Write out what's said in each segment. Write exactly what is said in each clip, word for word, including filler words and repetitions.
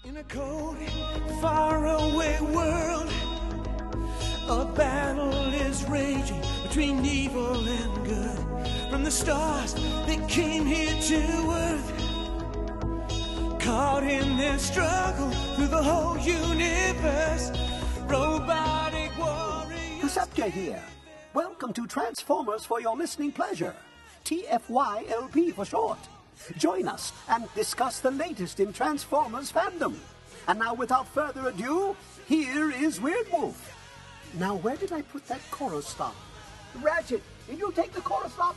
In a cold, faraway world, a battle is raging between evil and good. From the stars that came here to Earth, caught in their struggle through the whole universe, robotic warriors. Perceptor here. Welcome to Transformers for your listening pleasure. T F Y L P for short. Join us and discuss the latest in Transformers fandom. And now, without further ado, here is Weird Wolf. Now, where did I put that chorus stop? Ratchet, did you take the chorus stop?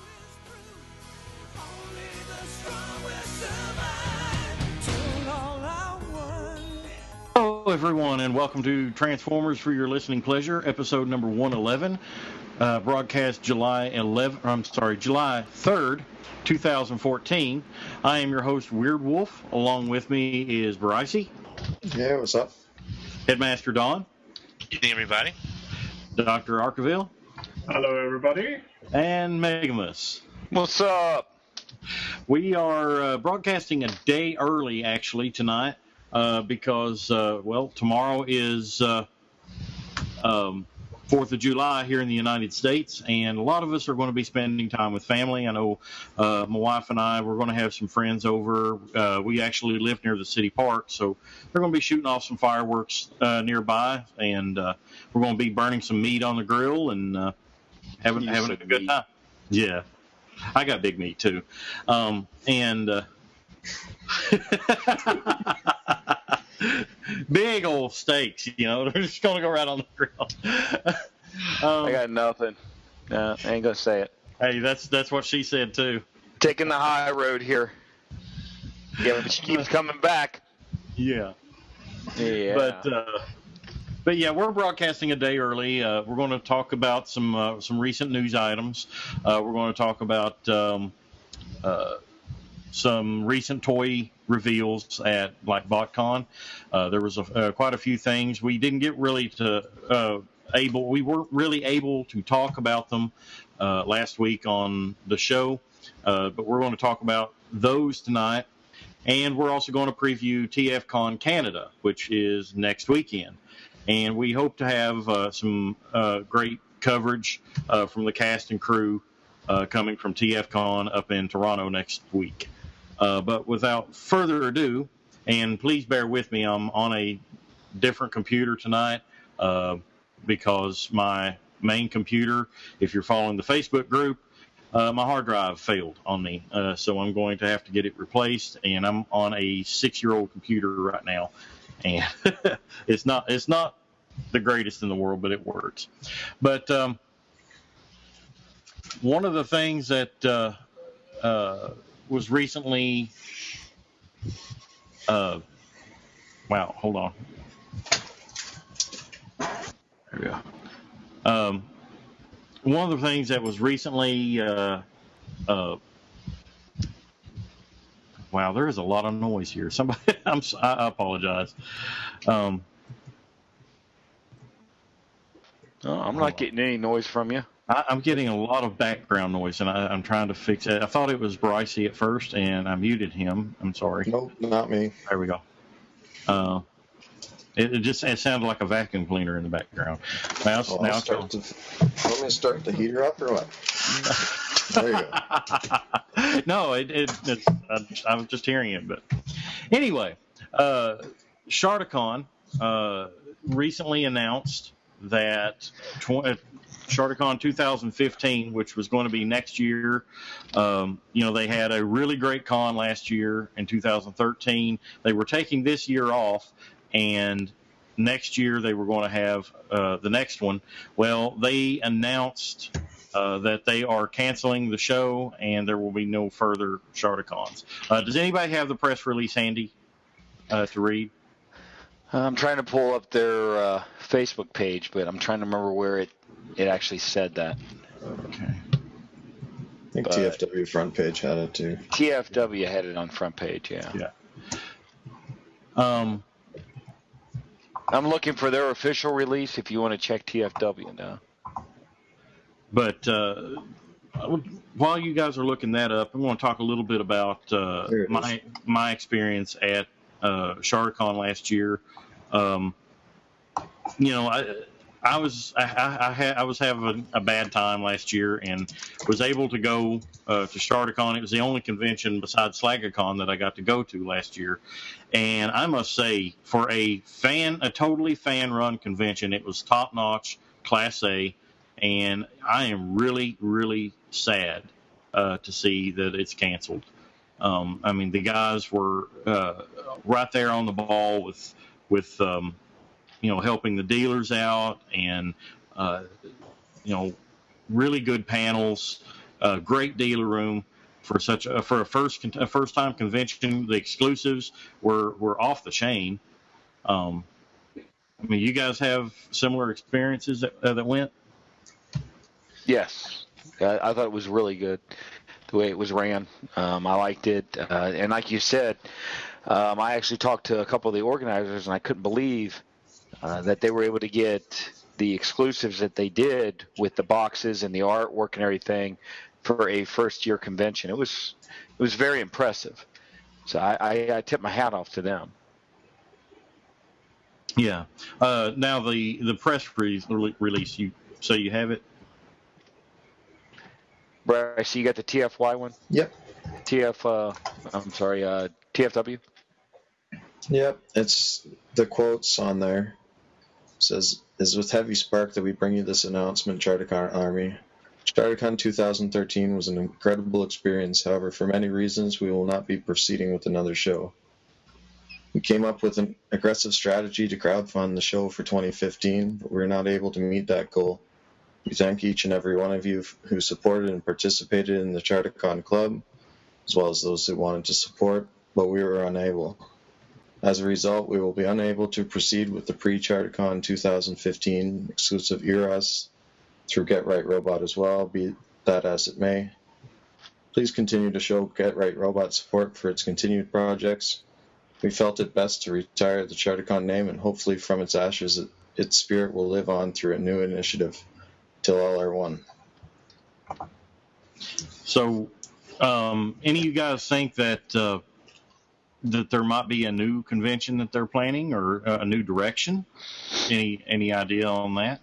Only the strongest survive till all I want. Hello, everyone, and welcome to Transformers for your listening pleasure, episode number one eleven, uh, broadcast July eleventh. I'm sorry, July third, two thousand fourteen. I am your host, Weird Wolf. Along with me is Brycey. Yeah, what's up? Headmaster Don. Evening, everybody. Doctor Arkaville. Hello, everybody. And Megamus. What's up? We are uh, broadcasting a day early, actually, tonight, uh, because, uh, well, tomorrow is uh, um, fourth of July here in the United States, and a lot of us are going to be spending time with family. I know uh, my wife and I, we're going to have some friends over. Uh, we actually live near the city park, so they're going to be shooting off some fireworks uh, nearby, and uh, we're going to be burning some meat on the grill and uh, having, having a good time. Yeah. I got big meat, too. Um, and uh, big old steaks, you know. They're just going to go right on the grill. um, I got nothing. No, I ain't going to say it. Hey, that's that's what she said, too. Taking the high road here. Yeah, but she keeps coming back. Yeah. Yeah. But, uh, but yeah, we're broadcasting a day early. Uh, we're going to talk about some uh, some recent news items. Uh, we're going to talk about um, uh, some recent toy reveals at like BotCon. Uh, there was a, uh, quite a few things. We didn't get really to uh, able. We weren't really able to talk about them uh, last week on the show. Uh, but we're going to talk about those tonight, and we're also going to preview T F Con Canada, which is next weekend. And we hope to have uh, some uh, great coverage uh, from the cast and crew uh, coming from T F Con up in Toronto next week. Uh, but without further ado, and please bear with me, I'm on a different computer tonight uh, because my main computer, if you're following the Facebook group, uh, my hard drive failed on me. Uh, so I'm going to have to get it replaced, and I'm on a six-year-old computer right now. And it's not it's not the greatest in the world, but it works. But um, one of the things that uh, uh, was recently, uh, wow, hold on. There we go. Um, one of the things that was recently, uh, uh, wow, there is a lot of noise here. Somebody, I'm, I apologize. Um, Oh, I'm not getting any noise from you. I, I'm getting a lot of background noise, and I, I'm trying to fix it. I thought it was Brycey at first, and I muted him. I'm sorry. Nope, not me. There we go. Uh, it, it just it sounded like a vacuum cleaner in the background. Now, it's- Well, now I'll it's start to, want me to start the heater up or what? There you go. no, it, it, it's, I, I was just hearing it. But anyway, uh, Sharticon uh, recently announced that tw- Sharticon two thousand fifteen, which was going to be next year, um, you know, they had a really great con last year in two thousand thirteen. They were taking this year off, and next year they were going to have uh, the next one. Well, they announced Uh, that they are canceling the show, and there will be no further Sharticons. Uh, does anybody have the press release handy uh, to read? I'm trying to pull up their uh, Facebook page, but I'm trying to remember where it, it actually said that. Okay. I think But- T F W front page had it too. T F W had it on front page, yeah. Yeah. Um. I'm looking for their official release if you want to check T F W now. But uh, while you guys are looking that up, I'm going to talk a little bit about uh, There it my my experience at uh, ShardaCon last year. Um, you know, I I was I, I, I, had, I was having a bad time last year and was able to go uh, to ShardaCon. It was the only convention besides SlagaCon that I got to go to last year, and I must say, for a fan, a totally fan-run convention, it was top-notch, Class A, and I am really, really sad uh, to see that it's canceled. Um, I mean, the guys were uh, right there on the ball with with. Um, you know, helping the dealers out, and uh, you know, really good panels, uh, great dealer room for such a, for a first a first time convention. The exclusives were were off the chain. Um, I mean, you guys have similar experiences that uh, that went. Yes, I, I thought it was really good the way it was ran. Um, I liked it, uh, and like you said, um, I actually talked to a couple of the organizers, and I couldn't believe Uh, that they were able to get the exclusives that they did with the boxes and the artwork and everything for a first-year convention. It was it was very impressive. So I, I, I tip my hat off to them. Yeah. Uh, now the the press release, release you so you have it. Bryce, you got the T F Y one? Yep. T F. Uh, I'm sorry. Uh, T F W. Yep. It's the quotes on there. Says, "It's with heavy spark that we bring you this announcement, ShardaCon Army. ShardaCon two thousand thirteen was an incredible experience. However, for many reasons, we will not be proceeding with another show. We came up with an aggressive strategy to crowdfund the show for twenty fifteen, but we were not able to meet that goal. We thank each and every one of you who supported and participated in the ShardaCon Club, as well as those who wanted to support, but we were unable. As a result, we will be unable to proceed with the pre-ShardaCon two thousand fifteen exclusive E R A S through Get Right Robot as well, be that as it may. Please continue to show Get Right Robot support for its continued projects. We felt it best to retire the ShardaCon name, and hopefully from its ashes, it, its spirit will live on through a new initiative, till all are one." So, um, any of you guys think that uh, that there might be a new convention that they're planning, or a new direction? Any any idea on that?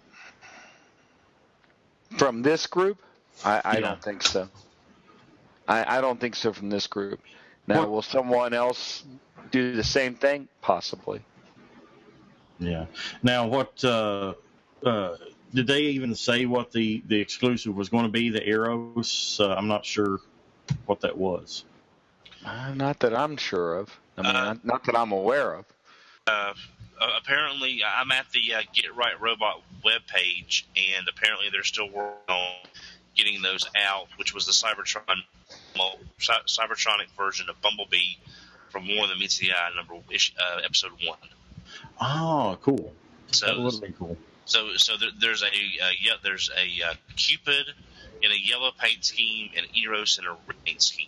From this group, I, I Yeah. don't think so. I, I don't think so from this group. Now, What- will someone else do the same thing? Possibly. Yeah. Now, what uh, uh, did they even say what the, the exclusive was going to be? The Eros? Uh, I'm not sure what that was. Uh, not that I'm sure of. I mean, Uh, not, not that I'm aware of. Uh, uh, apparently, I'm at the uh, Get Right Robot webpage, and apparently they're still working on getting those out, which was the Cybertron, well, Cy- Cybertronic version of Bumblebee from More Than Meets the Eye, number uh, episode one. Oh, cool. So, That would be cool. so, so there, there's a uh, yeah, there's a uh, Cupid in a yellow paint scheme, and Eros in a red paint scheme.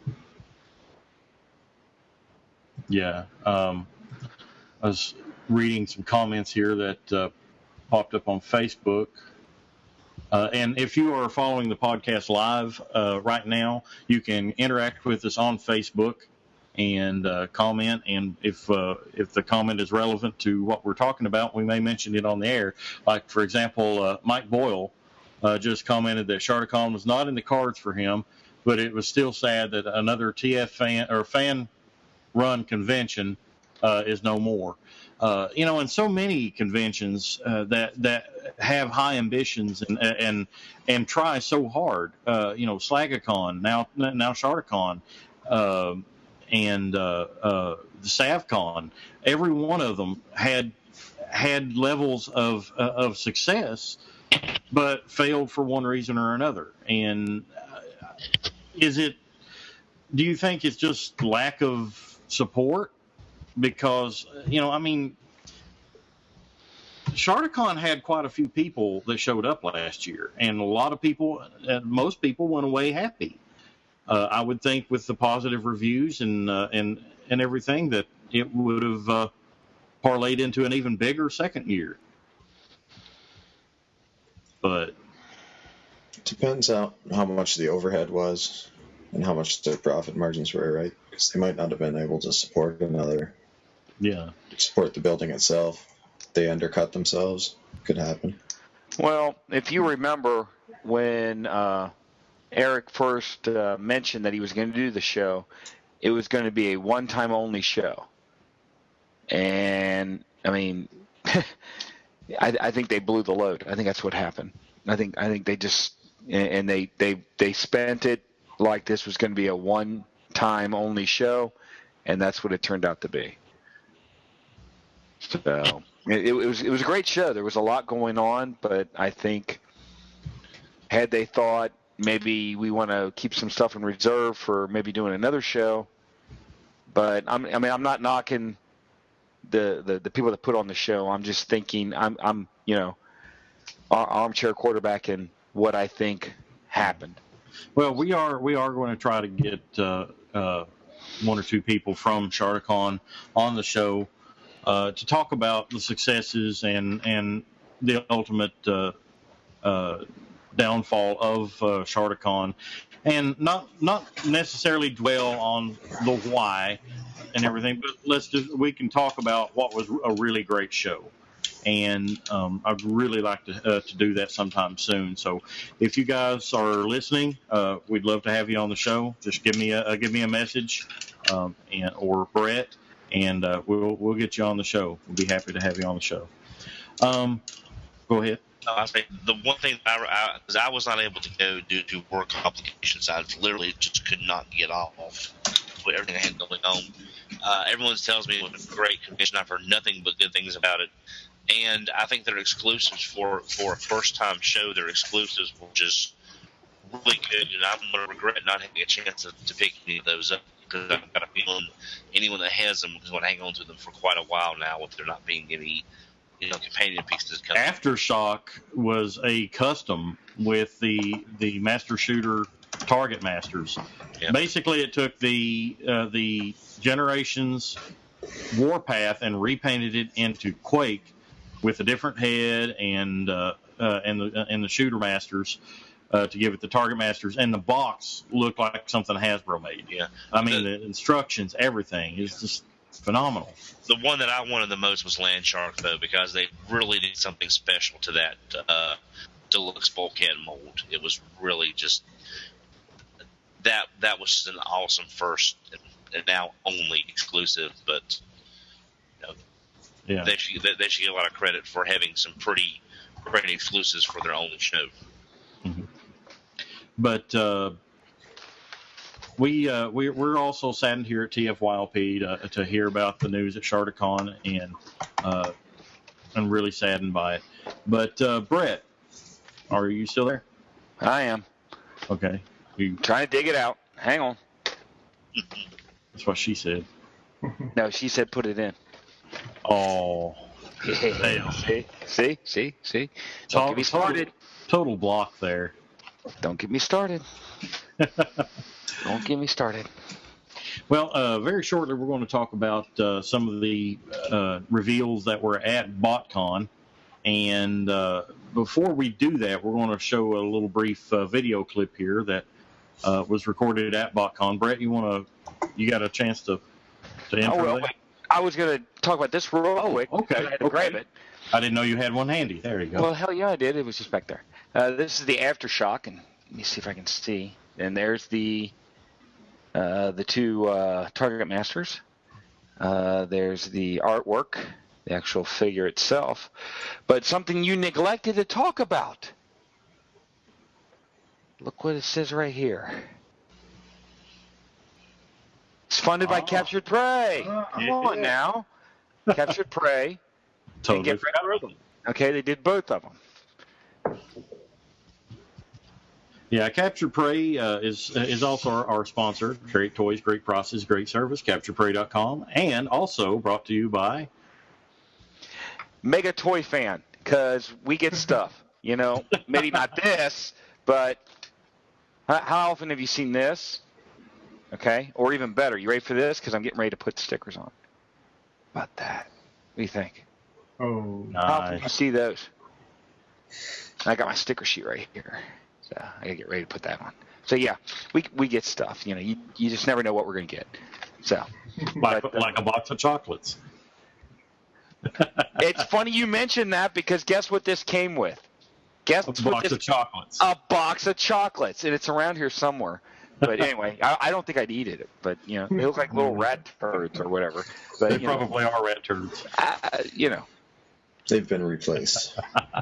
Yeah. Um, I was reading some comments here that uh, popped up on Facebook. Uh, and if you are following the podcast live uh, right now, you can interact with us on Facebook and uh, comment. And if uh, if the comment is relevant to what we're talking about, we may mention it on the air. Like, for example, uh, Mike Boyle uh, just commented that ShardaCon was not in the cards for him, but it was still sad that another T F fan or fan run convention uh, is no more. Uh, you know, and so many conventions uh, that that have high ambitions and and and try so hard. Uh, you know, SlagaCon, now now ShardaCon, uh, and uh, uh, the SavCon. Every one of them had had levels of uh, of success, but failed for one reason or another. And uh, is it? Do you think it's just lack of support? Because, you know, I mean, ShardaCon had quite a few people that showed up last year, and a lot of people, uh, most people went away happy. Uh, I would think with the positive reviews and uh, and and everything that it would have uh, parlayed into an even bigger second year. But It depends on how much the overhead was and how much their profit margins were, right? Because they might not have been able to support another Yeah. support the building itself. They undercut themselves. Could happen. Well, if you remember when uh, Eric first uh, mentioned that he was going to do the show, it was going to be a one-time only show. And, I mean, I, I think they blew the load. I think that's what happened. I think I think they just – and they, they, they spent it like this was going to be a one-time only show, and that's what it turned out to be. So it, it was it was a great show. There was a lot going on, but I think had they thought maybe we want to keep some stuff in reserve for maybe doing another show, but I'm, I mean I'm not knocking the, the, the people that put on the show. I'm just thinking I'm I'm you know armchair quarterbacking what I think happened. Well, we are we are going to try to get uh, uh, one or two people from Sharticon on the show. Uh, to talk about the successes and and the ultimate uh, uh, downfall of uh, Sharticon, and not not necessarily dwell on the why and everything, but let's just we can talk about what was a really great show, and um, I'd really like to uh, to do that sometime soon. So if you guys are listening, uh, we'd love to have you on the show. Just give me a uh, give me a message, um, and or Brett. And uh, we'll we'll get you on the show. We'll be happy to have you on the show. Um, go ahead. Uh, I say the one thing I, I, I was not able to go due to work complications. I literally just could not get off with everything I had going on. Uh, everyone tells me it was a great convention. I've heard nothing but good things about it. And I think their exclusives for, for a first-time show, their exclusives were just really good. And I'm going to regret not having a chance to, to pick any of those up. Because I've got a feeling anyone that has them is going to hang on to them for quite a while now, with there not being any, you know, companion pieces coming. Aftershock was a custom with the the Master Shooter Target Masters. Yep. Basically, it took the uh, the Generations Warpath and repainted it into Quake with a different head and uh, uh, and the and the Shooter Masters. Uh, to give it the Target Masters, and the box looked like something Hasbro made. Yeah, I mean the, the instructions, everything is just phenomenal. The one that I wanted the most was Land Shark, though, because they really did something special to that uh, deluxe bulkhead mold. It was really just that that was just an awesome first and, and now only exclusive, but you know, yeah, they should they, they should get a lot of credit for having some pretty great exclusives for their only show. Mm-hmm. But uh, we, uh, we, we're also saddened here at T F Y L P to, to hear about the news at Sharticon, and uh, I'm really saddened by it. But, uh, Brett, are you still there? I am. Okay. You, Trying to dig it out. Hang on. that's what she said. No, she said put it in. Oh. Yeah. See? See? See? See? Don't Total, get me started. Total block there. Don't get me started. Don't get me started. Well, uh, very shortly, we're going to talk about uh, some of the uh, reveals that were at BotCon. And uh, before we do that, we're going to show a little brief uh, video clip here that uh, was recorded at BotCon. Brett, you want to? You got a chance to to intro oh, well, that? wait. I was going to talk about this real quick. Okay. I had to okay. grab it. I didn't know you had one handy. There you go. Well, hell yeah, I did. It was just back there. Uh, this is the Aftershock, and let me see if I can see. And there's the uh, the two uh, Target Masters. Uh, there's the artwork, the actual figure itself. But something you neglected to talk about. Look what it says right here. It's funded by Oh. Captured Prey. Come Yeah. on now. Captured Prey. Totally And Get forgot. Rid of Them. Okay, they did both of them. Yeah, Capture Prey uh, is is also our, our sponsor. Great toys, great prices, great service. Capture Prey dot com, and also brought to you by Mega Toy Fan, because we get stuff. You know, maybe not this, but how, how often have you seen this? Okay, or even better, you ready for this? Because I'm getting ready to put stickers on. How about that? What do you think? Oh, How often do you nice. see those? I got my sticker sheet right here, so I gotta get ready to put that on. So yeah, we we get stuff. You know, you you just never know what we're gonna get. So, like, but, uh, like a box of chocolates. It's funny you mentioned that because guess what this came with? Guess A what box this, of chocolates. A box of chocolates, and it's around here somewhere. But anyway, I, I don't think I'd eat it. But you know, they look like little rat turds or whatever. But They you know, probably are rat turds. I, you know. They've been replaced.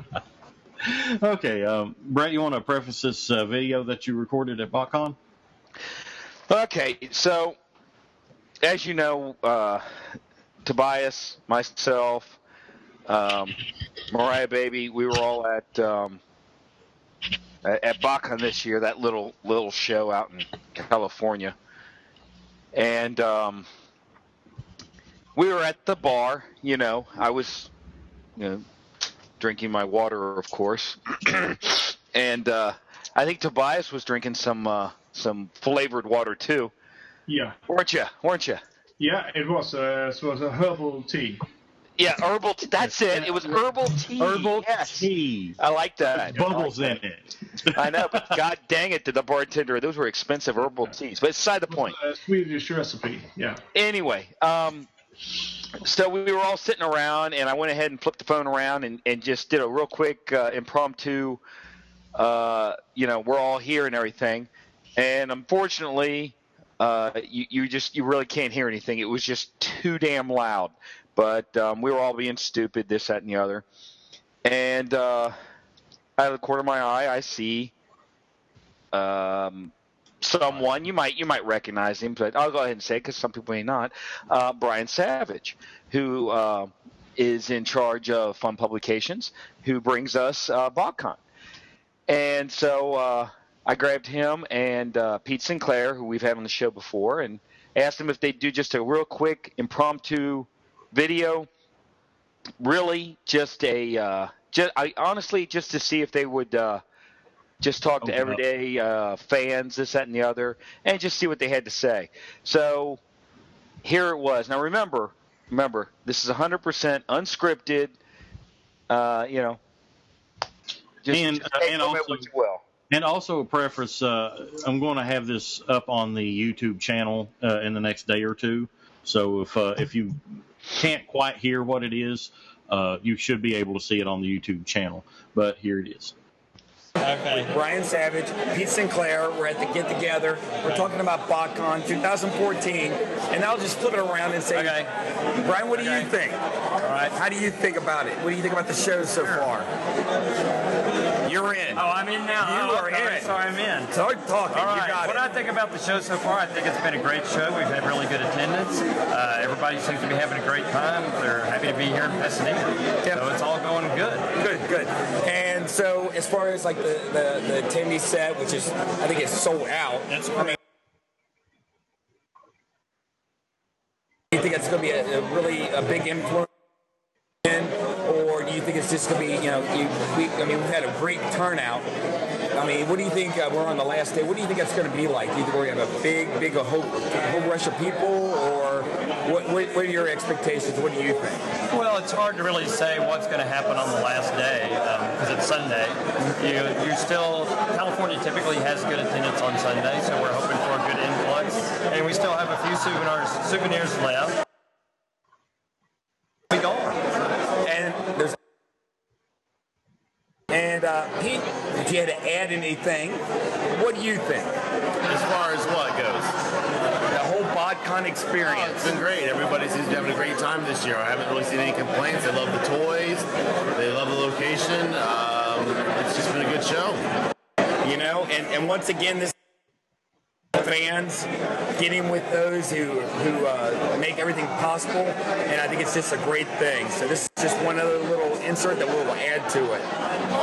Okay, um, Brett, you want to preface this uh, video that you recorded at BotCon? Okay, so as you know, uh, Tobias, myself, um, Mariah Baby, we were all at um, at, at BotCon this year, that little little show out in California, and um, we were at the bar. You know, I was, you know, drinking my water, of course, and uh, I think Tobias was drinking some uh, some flavored water too. Yeah. Weren't you? Weren't you? Yeah, it was a, it was a herbal tea. Yeah, herbal. T- that's it. It was herbal tea. Herbal yes. tea. I like that. Bubbles I like in that. it. I know, but God dang it to the bartender. Those were expensive herbal teas. But it's beside the point. A Swedish recipe. Yeah. Anyway, um, so we were all sitting around, and I went ahead and flipped the phone around and, and just did a real quick uh, impromptu, uh, you know, we're all here and everything. And unfortunately, uh, you, you just you really can't hear anything. It was just too damn loud. But um, we were all being stupid, this, that, and the other. And uh, out of the corner of my eye, I see um, someone. You might you might recognize him, but I'll go ahead and say it because some people may not. Uh, Brian Savage, who uh, is in charge of Fun Publications, who brings us uh, BotCon. And so uh, I grabbed him and uh, Pete Sinclair, who we've had on the show before, and asked them if they'd do just a real quick impromptu video, really just a uh, just I honestly just to see if they would uh, just talk to everyday uh, fans, this, that, and the other, and just see what they had to say. So here it was. Now remember, remember this is one hundred percent unscripted. Uh, you know, just, and just uh, take and from it also what you will. and also a preface. Uh, I'm going to have this up on the YouTube channel uh, in the next day or two. So if uh, if you can't quite hear what it is, uh, you should be able to see it on the YouTube channel. But here it is. Okay. Brian Savage, Pete Sinclair, we're at the get together. We're talking about BotCon twenty fourteen, and I'll just flip it around and say, okay. Brian, what do okay. you think? All right. How do you think about it? What do you think about the show so sure. far? You're in. Oh, I'm in now. You oh, are okay. in. So I'm in. Start talking. All right. You got what it. I think about the show so far, I think it's been a great show. We've had really good attendance. Uh, everybody seems to be having a great time. They're happy to be here in Pasadena. Yep. So it's all going good. Good, good. And so, as far as like the the, the attendee set, which is I think it's sold out. That's I mean, do you think it's going to be a, a really a big influence, or do you think it's just going to be, you know, you, we, I mean, we've had a great turnout. I mean, what do you think? Uh, we're on the last day. What do you think it's going to be like? Do you think we're going to have a big, big a whole, whole rush of people, or what, what, what are your expectations? What do you think? Well, it's hard to really say what's going to happen on the last day because um, it's Sunday. You, you still, California typically has good attendance on Sunday, so we're hoping for a good influx. And we still have a few souvenirs, souvenirs left. Be gone. And there's and uh, Pete, if you had to add anything, what do you think? As far as what goes? The whole BotCon experience. Oh, it's been great. Everybody seems to be having a great time this year. I haven't really seen any complaints. They love the toys. They love the location. Um, it's just been a good show. You know, and, and once again, this fans getting with those who who uh, make everything possible, and I think it's just a great thing. So this is just one other little insert that we'll add to it.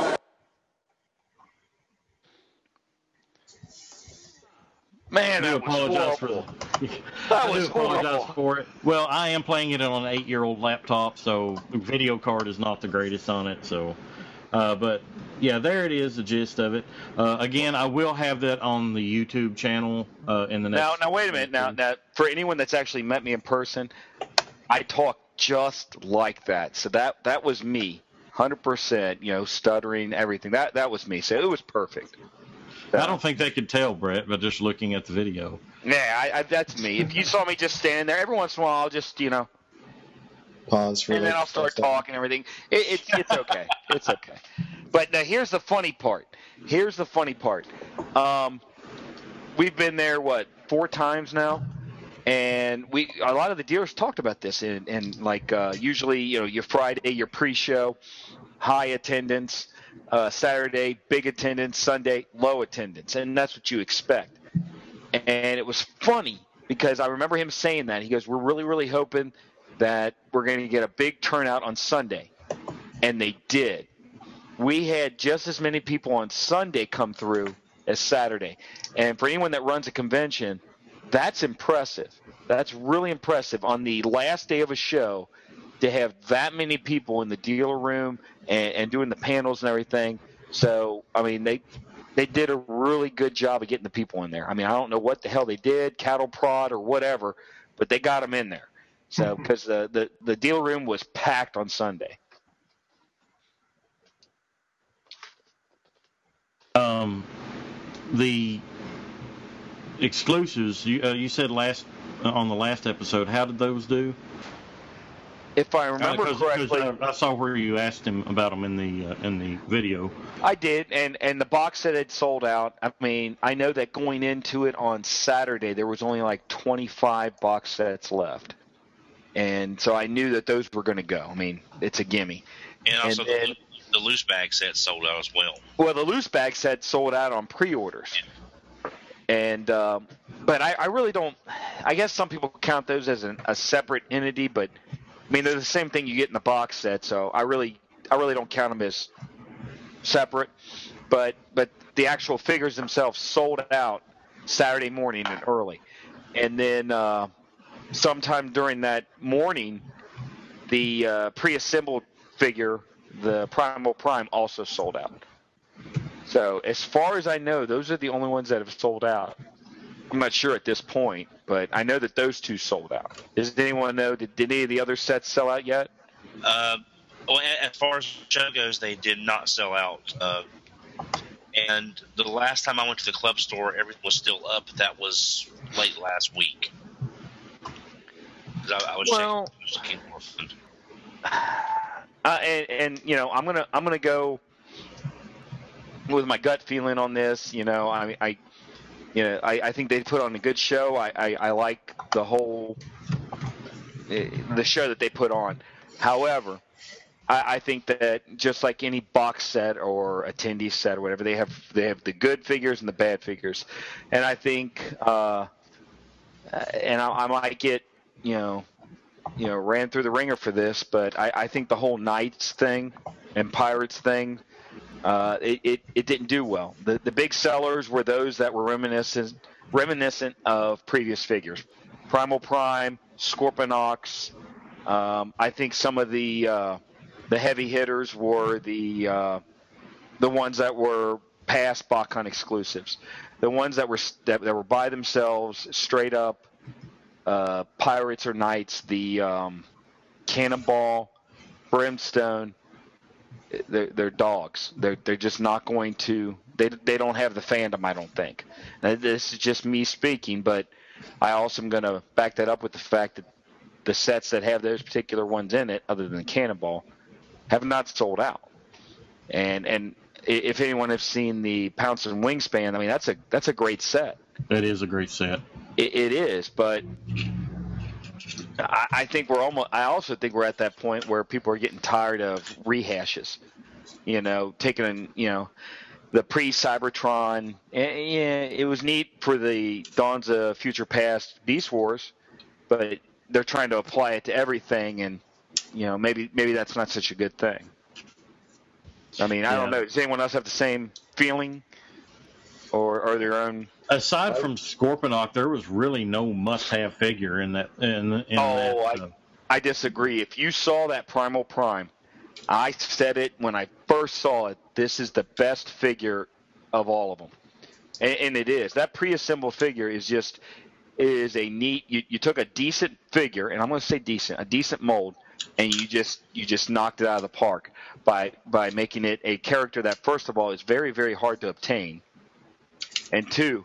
Man, I do that was apologize for horrible. the, That I was do apologize horrible. for it. Well, I am playing it on an eight-year-old laptop, so the video card is not the greatest on it. So, uh, but yeah, there it is, the gist of it. Uh, again, I will have that on the YouTube channel uh, in the next. Now, now, wait a minute. Now, now, for anyone that's actually met me in person, I talk just like that. So that that was me, one hundred percent. You know, stuttering, everything. That that was me. So it was perfect. I don't think they could tell, Brett, by just looking at the video. Yeah, I, I, that's me. If you saw me just standing there, every once in a while, I'll just, you know, pause for and then like I'll start five seconds. talking and everything. It, it's it's okay. It's okay. But now here's the funny part. Here's the funny part. Um, we've been there what four times now, and we a lot of the dealers talked about this. And, and like uh, usually, you know, your Friday, your pre-show, high attendance. Uh, Saturday, big attendance. Sunday, low attendance, and that's what you expect. And it was funny because I remember him saying that. He goes, "We're really, really hoping that we're going to get a big turnout on Sunday," and they did. We had just as many people on Sunday come through as Saturday, and for anyone that runs a convention, that's impressive. That's really impressive on the last day of a show to have that many people in the dealer room and, and doing the panels and everything. So, I mean, they they did a really good job of getting the people in there. I mean, I don't know what the hell they did, cattle prod or whatever, but they got them in there. So, because the, the, the dealer room was packed on Sunday. Um, the exclusives, you, uh, you said last uh, on the last episode, how did those do? If I remember uh, cause, correctly, cause I, I saw where you asked him about them in the uh, in the video. I did, and and the box set had sold out. I mean, I know that going into it on Saturday, there was only like twenty-five box sets left, and so I knew that those were going to go. I mean, it's a gimme. And also, and, and, the, the loose bag set sold out as well. Well, the loose bag set sold out on pre-orders. Yeah. And um, but I, I really don't. I guess some people count those as an, a separate entity, but I mean they're the same thing you get in the box set. So I really, I really don't count them as separate. But but the actual figures themselves sold out Saturday morning and early, and then uh, sometime during that morning, the uh, pre-assembled figure, the Primal Prime, also sold out. So as far as I know, those are the only ones that have sold out. I'm not sure at this point, but I know that those two sold out. Does anyone know, did, did any of the other sets sell out yet? Uh, well, as far as the show goes, they did not sell out. Uh, and the last time I went to the club store, everything was still up. That was late last week. I, I was well, checking. Uh, and, and you know, I'm gonna I'm gonna go with my gut feeling on this. You know, I I you know I, I think they put on a good show. I, I, I like the whole the show that they put on. However, I, I think that just like any box set or attendee set or whatever, they have they have the good figures and the bad figures, and I think uh, and I, I might get you know. you know, ran through the ringer for this, but I, I think the whole Knights thing and Pirates thing, uh, it, it, it didn't do well. The the big sellers were those that were reminiscent reminiscent of previous figures. Primal Prime, Scorponok. Um, I think some of the uh, the heavy hitters were the uh, the ones that were past BotCon exclusives, the ones that were that, that were by themselves, straight up. Uh, Pirates or Knights, the um, Cannonball, Brimstone, they're, they're dogs. They're they're just not going to. They they don't have the fandom, I don't think. Now, this is just me speaking, but I also am going to back that up with the fact that the sets that have those particular ones in it, other than Cannonball, have not sold out. And and if anyone has seen the Pounce and Wingspan, I mean that's a that's a great set. That is a great set. It, it is, but I, I think we're almost. I also think we're at that point where people are getting tired of rehashes. You know, taking you know the pre-Cybertron. And, yeah, it was neat for the Dawns of Future Past Beast Wars, but they're trying to apply it to everything, and you know maybe maybe that's not such a good thing. I mean, I yeah. don't know. Does anyone else have the same feeling, or or their own? Aside from Scorponok, there was really no must-have figure in that. In, in oh, that, I, uh, I disagree. If you saw that Primal Prime, I said it when I first saw it. This is the best figure of all of them, and, and it is. That pre-assembled figure is just is a neat. You, you took a decent figure, and I'm going to say decent, a decent mold, and you just you just knocked it out of the park by by making it a character that, first of all, is very very hard to obtain, and two,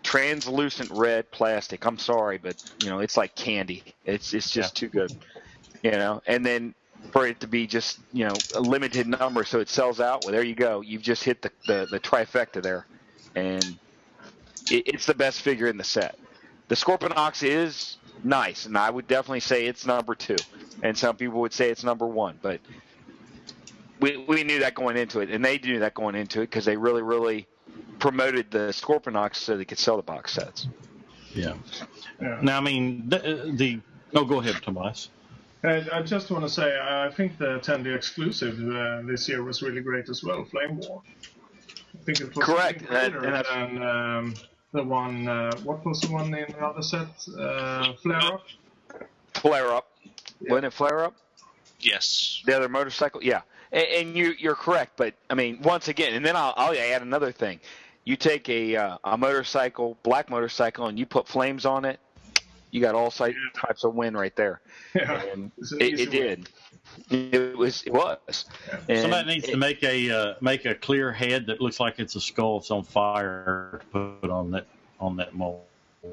translucent red plastic. I'm sorry, but you know it's like candy. It's it's just yeah. too good. You know, and then for it to be just, you know, a limited number so it sells out, well, there you go. You've just hit the, the, the trifecta there. And it, it's the best figure in the set. The Scorponok is nice, and I would definitely say it's number two. And some people would say it's number one. But we, we knew that going into it, and they knew that going into it because they really, really promoted the Scorponok so they could sell the box sets. Yeah. yeah. Now, I mean, the, the – oh, go ahead, Tomas. Uh, I just want to say, I think the ten D exclusive uh, this year was really great as well, Flame War. I think it was correct. Better than um, the one, uh, what was the one in another set? Uh, Flare Up? Flare Up. Yeah. Wasn't it Flare Up? Yes. The other motorcycle? Yeah. And, and you, you're correct, but, I mean, once again, and then I'll, I'll add another thing. You take a, uh, a motorcycle, black motorcycle, and you put flames on it, you got all types of win right there. Yeah, and it, it did. It was. It was. Yeah. Somebody needs it, to make a uh, make a clear head that looks like it's a skull that's on fire to put on that on that mold. Um,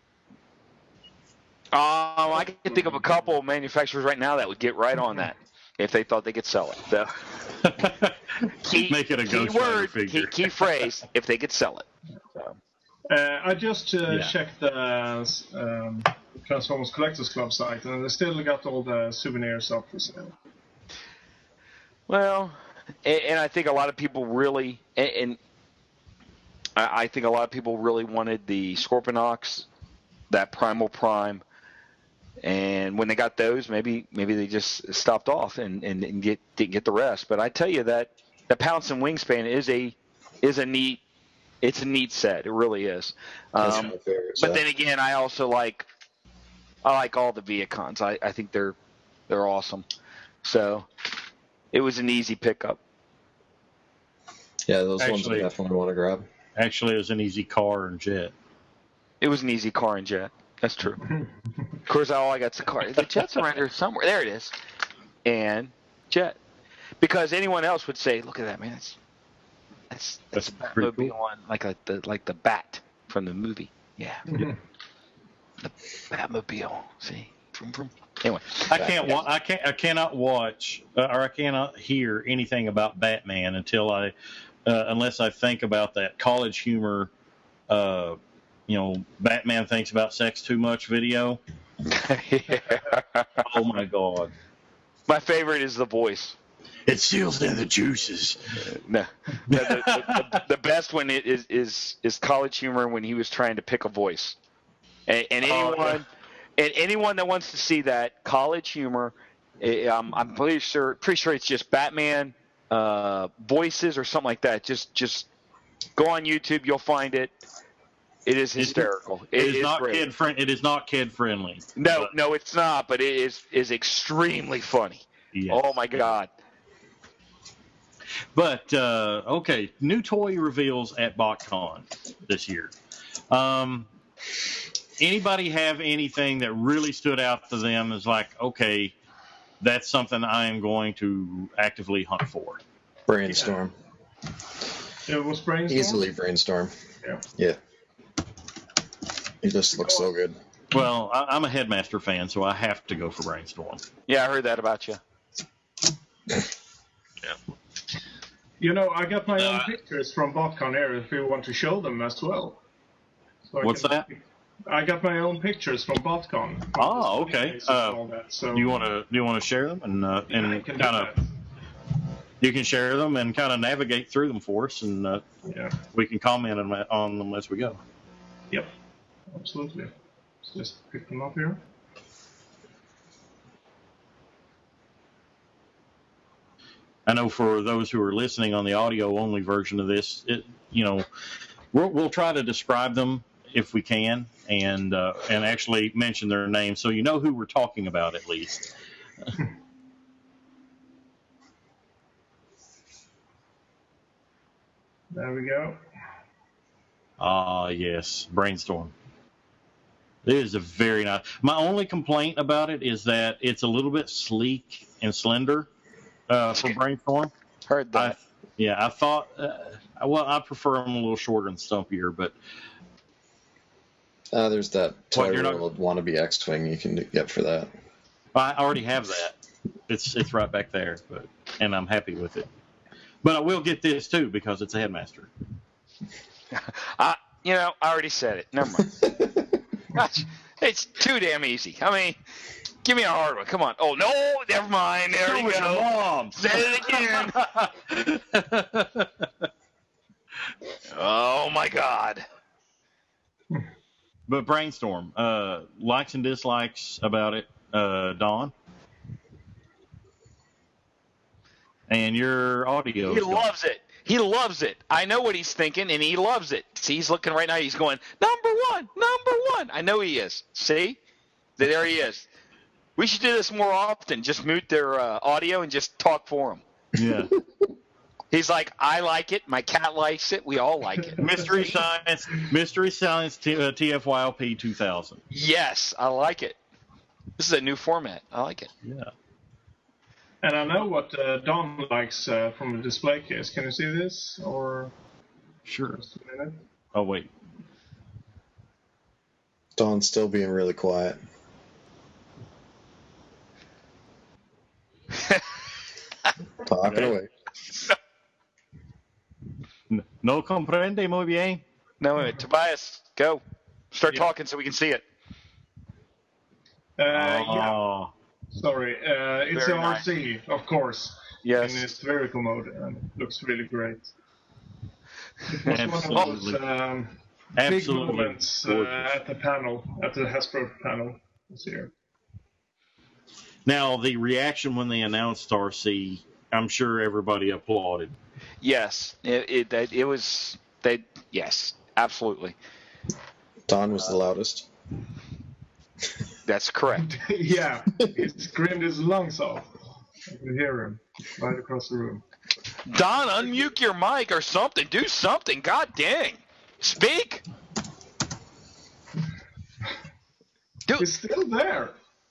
I can think of a couple of manufacturers right now that would get right on that if they thought they could sell it. So, key, make it a key Ghost word, figure. Key, key phrase: if they could sell it. So. Uh, I just uh, yeah. checked the uh, um, Transformers Collectors Club site, and they still got all the souvenirs up for sale. Well, and, and I think a lot of people really, and, and I, I think a lot of people really wanted the Scorponok, that Primal Prime, and when they got those, maybe maybe they just stopped off and, and, and get didn't get the rest. But I tell you that the Pounce and Wingspan is a is a neat. It's a neat set. It really is. Um, my favorite but set. then again, I also like I like all the Viacons. I, I think they're they're awesome. So it was an easy pickup. Yeah, those ones I Actually- definitely want to grab. Actually, it was an easy car and jet. It was an easy car and jet. That's true. Of course, all I got's a car. The jet's around here somewhere. There it is. And jet. Because anyone else would say, look at that, man. It's That's that's, That's a pretty Batmobile cool. one, like a, the like the bat from the movie. Yeah, the Batmobile. See, vroom, vroom. Anyway, I can't. Wa- I can't. I cannot watch uh, or I cannot hear anything about Batman until I, uh, unless I think about that College Humor. Uh, you know, Batman thinks about sex too much video. yeah. Oh my God! My favorite is the voice. It seals in the juices. No, the, the, the, the best one is is is College Humor when he was trying to pick a voice, and, and anyone Oh, yeah. and anyone that wants to see that College Humor, eh, um, I'm pretty sure pretty sure it's just Batman uh, voices or something like that. Just just go on YouTube, you'll find it. It is hysterical. It, it is, is not great. kid friend. It is not kid friendly. No, but, no, it's not. But it is is extremely funny. yes. Oh my God. But uh, okay, new toy reveals at BotCon this year. Um, anybody have anything that really stood out to them as like, okay, that's something I am going to actively hunt for? Brainstorm. It was Brainstorm? Easily Brainstorm. Yeah. Yeah. He just looks so good. Well, I, I'm a Headmaster fan, so I have to go for Brainstorm. Yeah, I heard that about you. Yeah. You know, I got my own Uh, pictures from BotCon here if you want to show them as well. So I What's can- that? I got my own pictures from BotCon. Oh, okay. And Uh, all that, so Do you want to do you want to share them and uh, yeah, I and can do kind of that. you can share them and kind of navigate through them for us, and uh, Yeah. we can comment on, that- on them as we go. Yep. Absolutely. Let's just pick them up here. I know for those who are listening on the audio only version of this, it, you know, we'll, we'll try to describe them if we can, and uh, and actually mention their names so you know who we're talking about at least. There we go. Ah, yes, Brainstorm. It is a very nice. My only complaint about it is that it's a little bit sleek and slender uh, for Brainstorm. Heard that. I, yeah, I thought. Uh, well, I prefer them a little shorter and stumpier, but Uh, there's that What, you're not- twelve-year-old wannabe X-Twing you can get for that. I already have that. It's it's right back there, but and I'm happy with it. But I will get this too because it's a Headmaster. I, you know, I already said it. Never mind. It's too damn easy. I mean, give me a hard one. Come on. Oh no, never mind. There you go. Mom. Say it again. Oh my God. But Brainstorm, uh, likes and dislikes about it, uh, Don. And your audio. He loves it. He loves it. I know what he's thinking, and he loves it. See, he's looking right now. He's going, number one, number one. I know he is. See? There he is. We should do this more often. Just mute their uh, audio and just talk for him. Yeah. He's like, I like it. My cat likes it. We all like it. Mystery Science, Mystery Science T, uh, T F Y L P two thousand. Yes, I like it. This is a new format. I like it. Yeah. And I know what uh, Don likes uh, from the display case. Can you see this? Or sure. Just a minute. Oh wait. Don's still being really quiet. Talking Okay. away. No comprende muy bien. No, wait, Tobias, go. Start Yeah. talking so we can see it. Uh, yeah. Oh. Sorry. Uh, it's Very an nice. R C, of course. Yes. In its spherical mode, and it looks really great. It was Absolutely. one of those um, big Absolutely moments uh, gorgeous. at the panel, at the Hasbro panel this year. Now the reaction when they announced R C, I'm sure everybody applauded. Yes, it it, that- it was. They yes, absolutely. Don was the loudest. That's correct. Yeah, he screamed his lungs off. I could hear him right across the room. Don, unmute your mic or something. Do something. God dang. Speak. Do He's still there.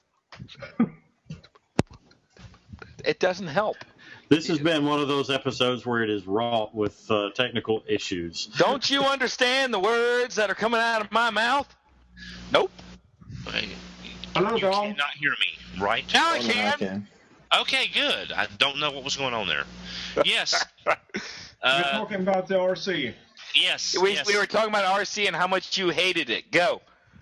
it doesn't help. This has been one of those episodes where it is wrought with uh, technical issues. Don't you understand the words that are coming out of my mouth? Nope. Hey, Hello, you Don. cannot hear me, right? Now I Oh, no, I can. can. Okay, good. I don't know what was going on there. Yes. We're Uh, talking about the R C. yes. We, yes. we were talking about R C and how much you hated it. Go.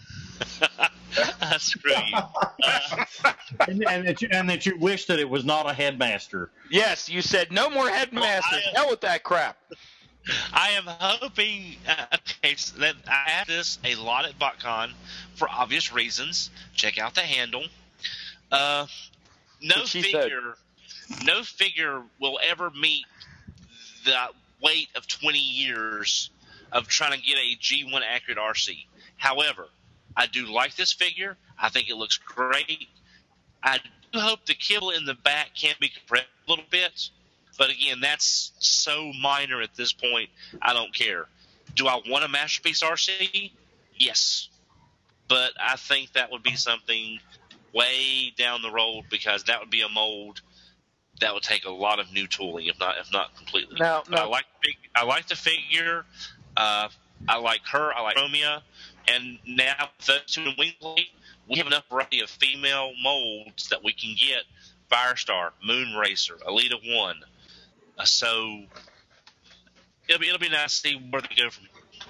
Screw you. Uh, And, and, that you, and that you wish that it was not a Headmaster. Yes, you said no more headmasters. Well, I- Hell with that crap. I am hoping. Uh, okay, so that I have this a lot at BotCon for obvious reasons. Check out the handle. Uh, no What she said. figure, no figure will ever meet the weight of twenty years of trying to get a G one accurate R C. However, I do like this figure. I think it looks great. I do hope the kibble in the back can be compressed a little bit. But again, that's so minor at this point, I don't care. Do I want a Masterpiece R C? Yes. But I think that would be something way down the road because that would be a mold that would take a lot of new tooling, if not if not completely. Now, But I now like the fig- I like the figure. Uh, I like her. I like Romeo. And now with those two in Wingblade, we have enough variety of female molds that we can get Firestar, Moonracer, Alita One. Uh, so it'll be it'll be nice to see where they go from here.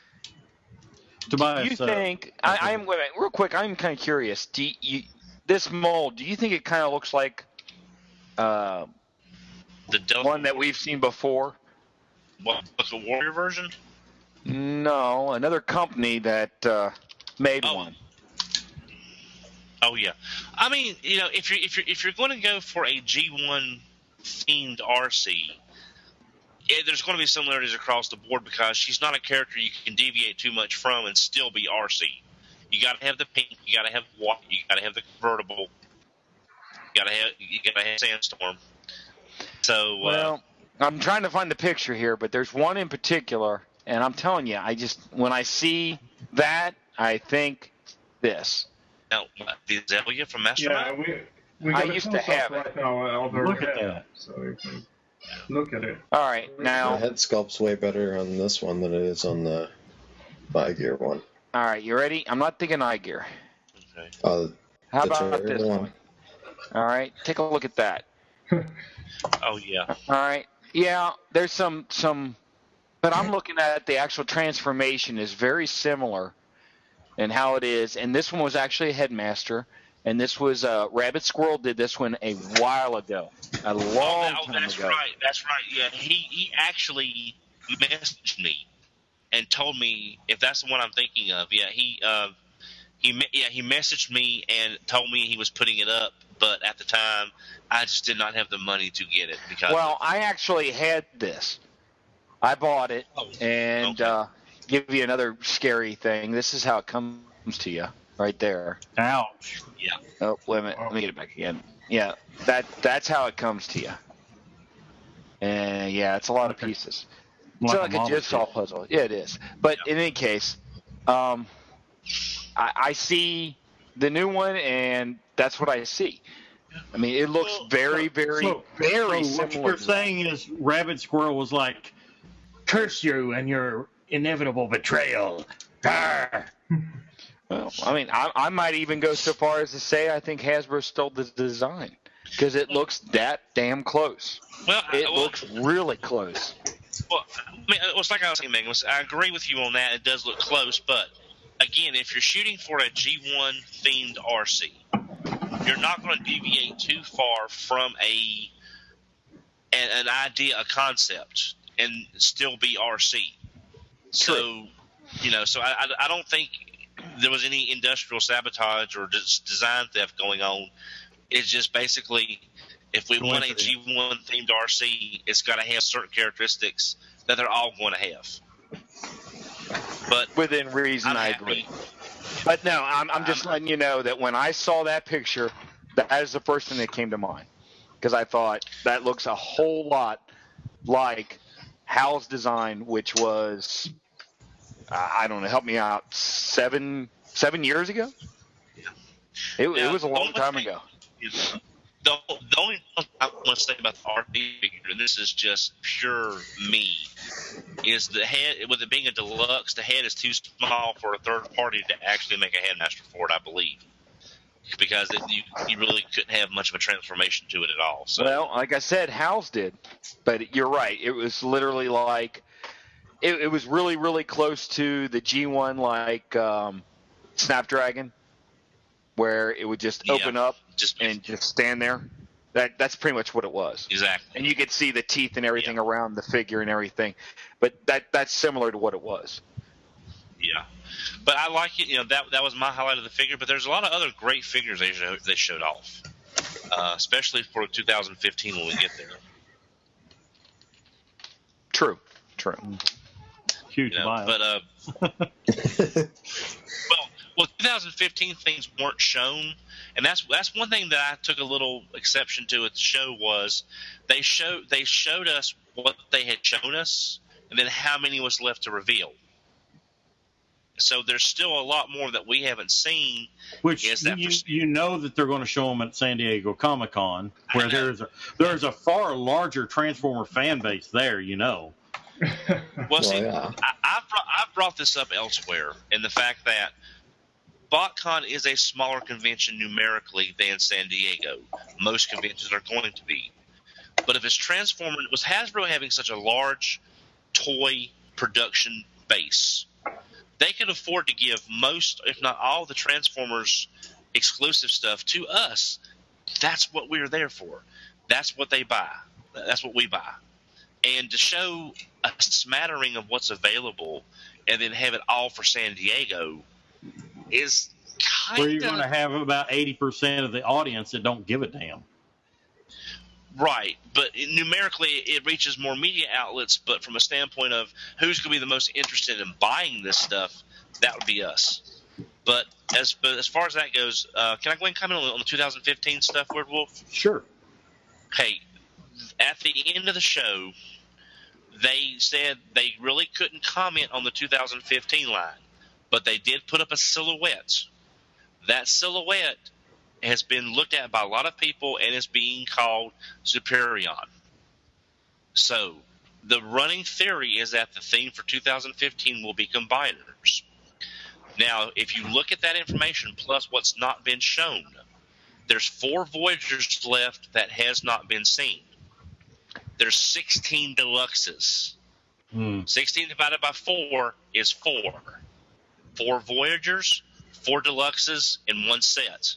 Tobias, do you uh, think I, I'm wait, wait, real quick? I'm kind of curious. Do you, you this mold? Do you think it kind of looks like uh, The Delta one that we've seen before? what, what's the Warrior version? No, another company that uh, made Oh. one. Oh yeah, I mean, you know, if you're if you're if you're going to go for a G one themed R C, it, there's going to be similarities across the board because she's not a character you can deviate too much from and still be R C. You got to have the pink, you got to have white, you got to have the convertible, you got to have you got to have Sandstorm. So uh, Well, I'm trying to find the picture here, but there's one in particular, and I'm telling you, I just when I see that, I think this. now the Azalea from Yeah, Mastermind. we we I got a used to close-up have it. right now uh, of her Look at head, that. so you can look at it. All right, The now, head sculpt's way better on this one than it is on the Bi-Gear one. all right, you ready? I'm not thinking eye gear. Okay. Uh, How the about Terror this one. one? All right, take a look at that. Oh yeah. All right. Yeah, there's some some, but I'm looking at the actual transformation is very similar in how it is, and this one was actually a Headmaster, and this was uh, Rabbit Squirrel did this one a while ago, a long oh, that, oh, time that's ago. right. That's right. Yeah, he he actually messaged me and told me if that's the one I'm thinking of. Yeah, he uh, he yeah he messaged me and told me he was putting it up, but at the time I just did not have the money to get it because. Well, I actually had this. I bought it, oh, and okay. uh, give you another scary thing. This is how it comes to you, right there. Ouch. Yeah. Oh, wait a minute. Let me get it back again. Yeah, that that's how it comes to you. And yeah, it's a lot of pieces. It's Like like a a model jigsaw kit. puzzle. Yeah, it is. But Yeah. in any case, um, I, I see the new one, and that's what I see. I mean, it looks very, very, So, very so what similar. you're saying is Rabbit Squirrel was like, curse you and your inevitable betrayal. Arr. Well, I mean, I, I might even go so far as to say I think Hasbro stole the design because it looks that damn close. Well, I- It well, looks really close. Well, I mean, it's like I was saying, Megan. I agree with you on that. It does look close, but again, if you're shooting for a G one themed R C, you're not going to deviate too far from a an, an idea, a concept, and still be R C. So, you know, so I, I, I don't think there was any industrial sabotage or des- design theft going on. It's just basically, if we want a G one themed R C, it's got to have certain characteristics that they're all going to have. But Within reason, I'm I happy. agree. But no, I'm, I'm just letting you know that when I saw that picture, that is the first thing that came to mind. Because I thought that looks a whole lot like Hal's design, which was, uh, I don't know, help me out, seven seven years ago? It, Now, it was a the long only time thing ago. is- The, the only thing I want to say about the R P figure, and this is just pure me, is the head, with it being a deluxe, the head is too small for a third party to actually make a headmaster for it, I believe. Because it, you, you really couldn't have much of a transformation to it at all. So, Well, like I said, Hal's did. But you're right. It was literally like, it, it was really, really close to the G one like um, Snapdragon, where it would just Yeah. open up just and just stand there. That That's pretty much what it was. exactly. And you could see the teeth and everything around the figure and everything. But that that's similar to what it was. Yeah, but I like it. You know, that that was my highlight of the figure. But there's a lot of other great figures they showed, they showed off, uh, especially for two thousand fifteen when we get there. True. True. Huge You know, vibe. but uh, well, well, two thousand fifteen things weren't shown, and that's that's one thing that I took a little exception to at the show was they showed they showed us what they had shown us, and then how many was left to reveal. So there's still a lot more that we haven't seen. Which Is that you, for- you know that they're going to show them at San Diego Comic Con, where I know. there's a there's a far larger Transformer fan base there. You know, Well, see, yeah. I, I've, brought, I've brought this up elsewhere in the fact that BotCon is a smaller convention numerically than San Diego. Most conventions are going to be. But if it's Transformer, was Hasbro having such a large toy production base, they could afford to give most, if not all, the Transformers exclusive stuff to us. That's what we're there for. That's what they buy. That's what we buy. And to show a smattering of what's available and then have it all for San Diego is kind where of you're going to have about eighty percent of the audience that don't give a damn. right. But it, numerically, it reaches more media outlets. But from a standpoint of who's going to be the most interested in buying this stuff, that would be us. But as but as far as that goes, uh, can I go ahead and comment on, on the two thousand fifteen stuff, Weird Wolf? Sure. Okay, at the end of the show, they said they really couldn't comment on the two thousand fifteen line, but they did put up a silhouette. That silhouette has been looked at by a lot of people and is being called Superion. So the running theory is that the theme for two thousand fifteen will be Combiners. Now, if you look at that information plus what's not been shown, There's four Voyagers left that has not been seen. There's sixteen Deluxes. Hmm. sixteen divided by four is four. Four Voyagers, four Deluxes, and one set.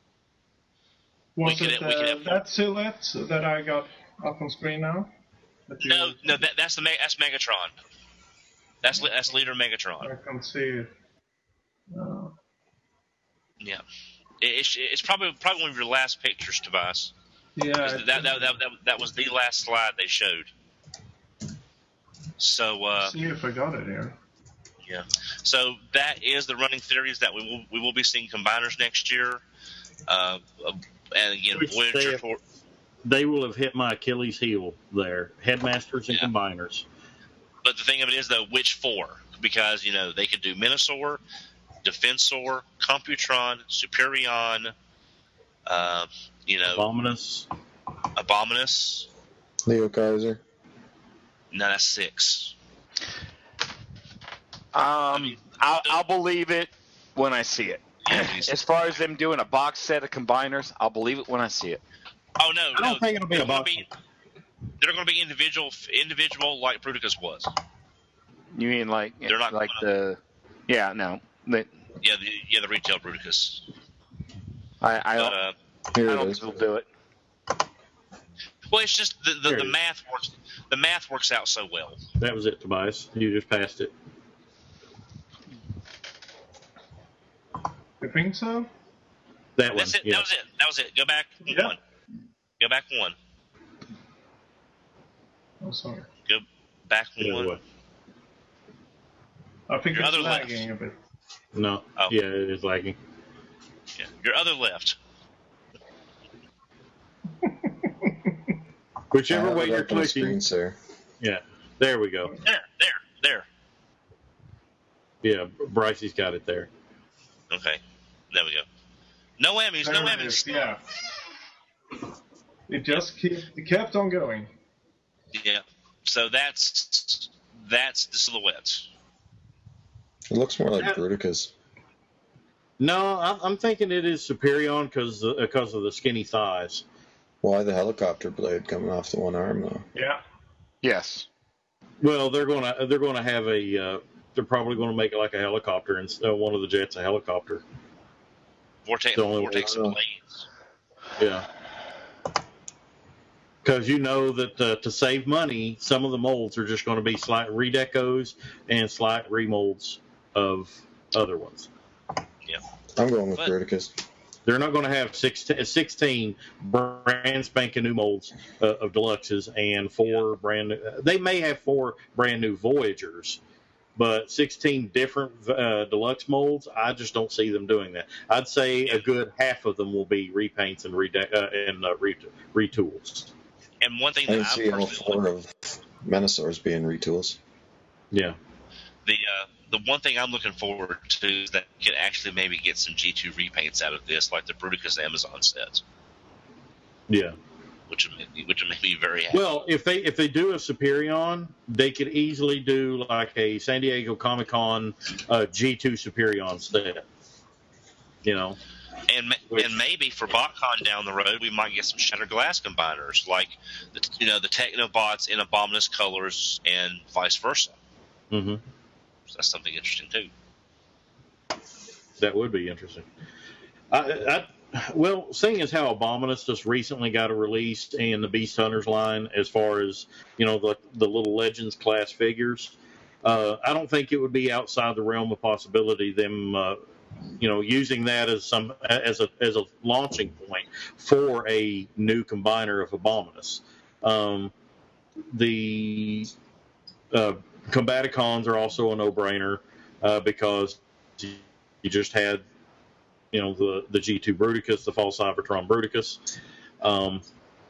Was we it could, we could uh, have, that silhouette that I got up on screen now? That you- no, no, that, that's the that's Megatron. That's that's Leader Megatron. I can't see it. Uh, Yeah, it, it's, it's probably probably one of your last pictures, Tobias. yeah. That, that, that, that, that was the last slide they showed. So, uh, Let's see if I got it here. yeah. So that is the running theories that we will we will be seeing combiners next year. Uh, and again, Which Voyager. they have- For, They will have hit my Achilles heel there. Headmasters and Yeah. combiners. but the thing of it is, though, which four? Because you know they could do Minosaur, Defensor, Computron, Superion. Uh, you know, Abominus. Abominus. Leo Kaiser. No, that's six. Um, I'll, I'll believe it when I see it. As far as them doing a box set of combiners, I'll believe it when I see it. Oh no, I don't no, think it'll be they're a gonna box. be- They're going to be individual, individual like Bruticus was. You mean like They're not like gonna- the yeah no the, Yeah, the yeah the retail Bruticus. I I But don't, uh, Here I it don't is. think they'll do it. well, it's just the the, There the it is. math works. The math works out so well. That was it, Tobias. You just passed it. You think so? That one. That's it. Yeah. That was it. That was it. Go back Yeah. one. Go back one. Oh, sorry. Go back The other one. way. I think Your it's other left. lagging a bit. No. Oh. Yeah, it is lagging. Yeah. Your other left. Whichever I have way it you're up on the screen, clicking. sir. Yeah. There we go. There. There. There. Yeah, Brycey's got it there. Okay. There we go. No whammies. There No it whammies. is, yeah. It just keep, it kept on going. Yeah. So that's that's the silhouettes. It looks more like Yeah. Bruticus. No, I'm, I'm thinking it is Superion because because of the skinny thighs. Why the helicopter blade coming off the one arm though? Yeah. Yes. Well, they're gonna they're gonna have a uh, they're probably gonna make it like a helicopter and uh, one of the jets a helicopter. Vortex. The only Vortex way I and know. blades. Yeah. Because you know that uh, to save money, some of the molds are just going to be slight redecos and slight remolds of other ones. Yeah. I'm going with But- Bruticus. They're not going to have sixteen, sixteen brand spanking new molds uh, of deluxes and four brand new. They may have four brand new Voyagers, but sixteen different uh, deluxe molds, I just don't see them doing that. I'd say a good half of them will be repaints and, rede- uh, and uh, re- retools. And one thing I that can I'm see all personally four of Menosaurs being retools. Yeah. the uh, the one thing I'm looking forward to is that we could actually maybe get some G two repaints out of this, like the Bruticus Amazon sets, Yeah. which would make me, which would make me very happy. Well, if they if they do a Superion, they could easily do like a San Diego Comic Con uh, G two Superion set. You know, and ma- which- and maybe for BotCon down the road, we might get some Shattered Glass combiners, like the you know the Technobots in Abominus colors and vice versa. hmm So that's something interesting too. that would be interesting. I, I, well, seeing as how Abominus just recently got a release in the Beast Hunters line, as far as you know the the little Legends class figures, uh, I don't think it would be outside the realm of possibility them. Uh, you know, using that as some as a as a launching point for a new combiner of Abominus. Um, the uh, Combaticons are also a no-brainer uh, because you just had, you know, the the G two Bruticus, the False Cybertron Bruticus. Um,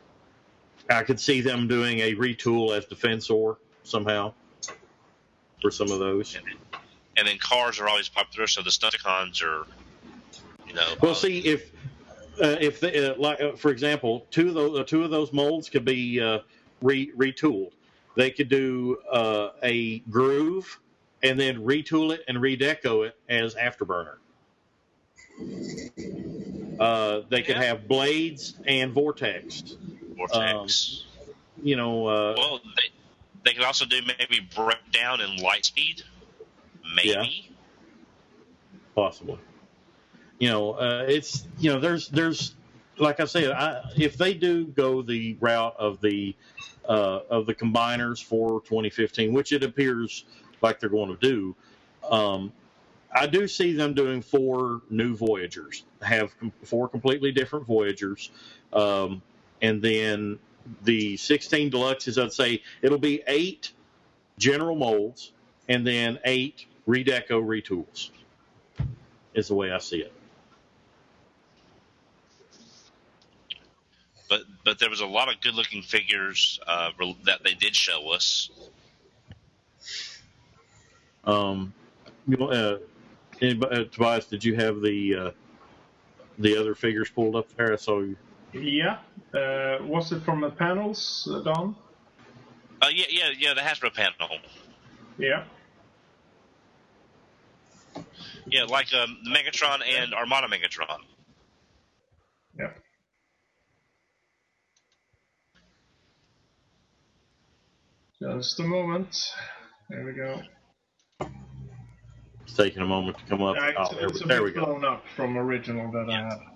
I could see them doing a retool as Defensor somehow for some of those. And then cars are always popular, so the Stunticons are, you know. Well, uh, see if uh, if they, uh, like uh, for example, two of those uh, two of those molds could be uh, re- retooled. They could do uh, a groove and then retool it and redeco it as Afterburner. Uh, they could Yeah. have blades and vortex. Vortex. Um, you know. Uh, well, they they could also do maybe breakdown and light speed. Maybe. Yeah. Possibly. You know, uh, it's you know, there's there's like I said, I, if they do go the route of the uh, of the combiners for twenty fifteen, which it appears like they're going to do, um, I do see them doing four new Voyagers, have com- four completely different Voyagers, um, and then the sixteen Deluxes. I'd say it'll be eight general molds and then eight redeco retools. Is the way I see it. But but there was a lot of good-looking figures uh, that they did show us. Um, you know, uh, anybody, uh, Tobias, did you have the uh, the other figures pulled up there? I saw you. Yeah. Uh, was it from the panels, uh, Don? Uh, yeah, yeah, yeah. The Hasbro panel. Yeah. Yeah, like um, the Megatron and Armada Megatron. Yeah. Just a moment. There we go. It's taking a moment to come up. Yeah, Oh, it's, there, it's we- a there we bit go. blown up from original that Yeah. I had.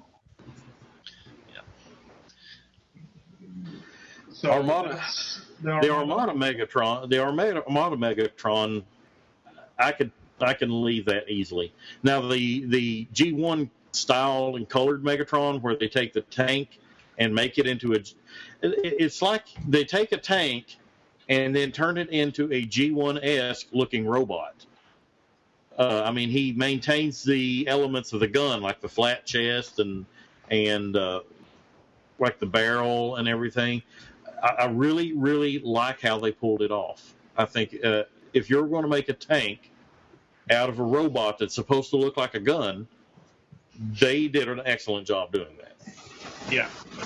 Yeah. So Armada- that's the The Armada. Armada Megatron, the Armada, Armada Megatron, I could I can leave that easily. Now the the G one style and colored Megatron, where they take the tank and make it into a, it, it's like they take a tank and then turn it into a G one-esque looking robot. Uh, I mean, he maintains the elements of the gun, like the flat chest and and uh, like the barrel and everything. I, I really, really like how they pulled it off. I think uh, if you're going to make a tank out of a robot that's supposed to look like a gun, they did an excellent job doing that. Yeah.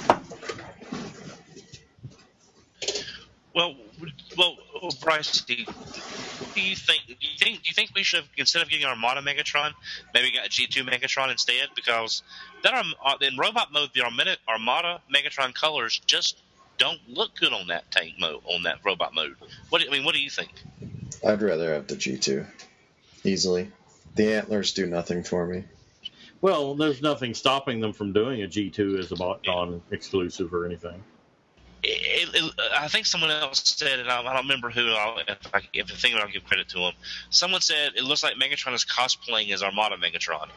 Well, well, Bryce, do you, what do you think? Do you think? Do you think we should have, instead of getting Armada Megatron, maybe got a G two Megatron instead? Because that are, in robot mode, the Armada, Armada Megatron colors just don't look good on that tank mode, on that robot mode. What do, I mean, what do you think? I'd rather have the G two. Easily. The antlers do nothing for me. Well, there's nothing stopping them from doing a G two as a bot-con exclusive or anything. It, it, I think someone else said, and I, I don't remember who. I'll, if I if I think I'll give credit to him. Someone said it looks like Megatron is cosplaying as Armada Megatron.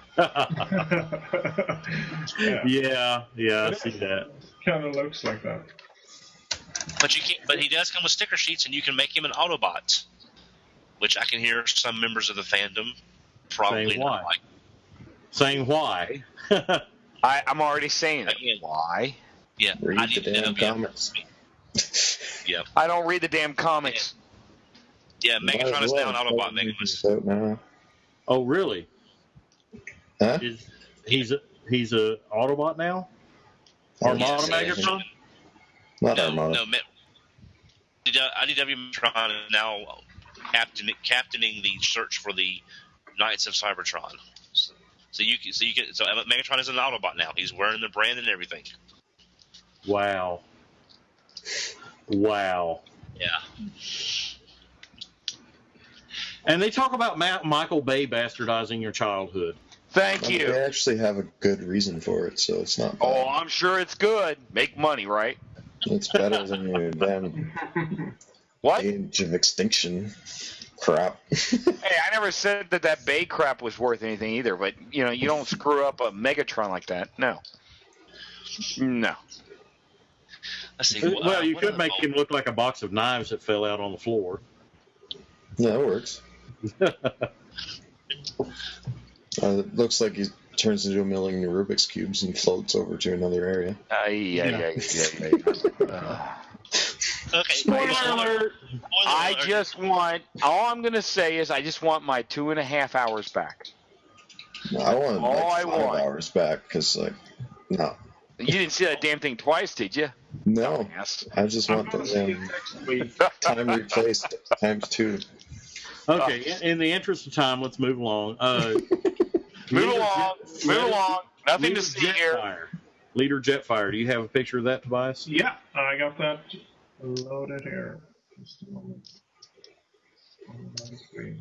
yeah. yeah, yeah, I see that. Kind of looks like that. But you can't. But he does come with sticker sheets, and you can make him an Autobot, which I can hear some members of the fandom probably Saying not why. like. Saying why? I, I'm already saying it. Again. Why? Yeah, Read I the need to damn know. Yeah, comments. yeah, I don't read the damn comics. yeah. Megatron is now an Autobot. Megatron. Vote now. Oh, really? Huh? Is, he's a he's a Autobot now? Armada Yes. Megatron? Not No, Armada. no. Me- I D W Megatron is now captain, captaining the search for the Knights of Cybertron. So, so you can, so you can, so Megatron is an Autobot now. He's wearing the brand and everything. Wow. Wow. Yeah. And they talk about Ma- Michael Bay bastardizing your childhood. Thank Well, you. They actually have a good reason for it, so it's not bad. Oh, I'm sure it's good. Make money, right? It's better than your damn What? Age of Extinction crap. Hey, I never said that that Bay crap was worth anything either, but, you know, you don't screw up a Megatron like that. No. No. Let's see. Well, uh, you what could other- make him look like a box of knives that fell out on the floor. Yeah, that works. Uh, it looks like he turns into a million Rubik's Cubes and floats over to another area. Uh, yeah, yeah, yeah, yeah. Uh, Okay. Spoiler spoiler alert! spoiler I alert. just want, all I'm going to say is I just want my two and a half hours back. No, I wanted All like I five want. hours back, because, like, no. You didn't see that damn thing twice, did you? No. Yes. I just I'm want the gonna see it um, next week. time replaced times two. Okay, in, in the interest of time, let's move along. Uh, Move along. Move along. Nothing Leader to see here. Jetfire. Leader Jetfire. Do you have a picture of that, Tobias? Yeah, I got that loaded here. Just a moment. On my screen.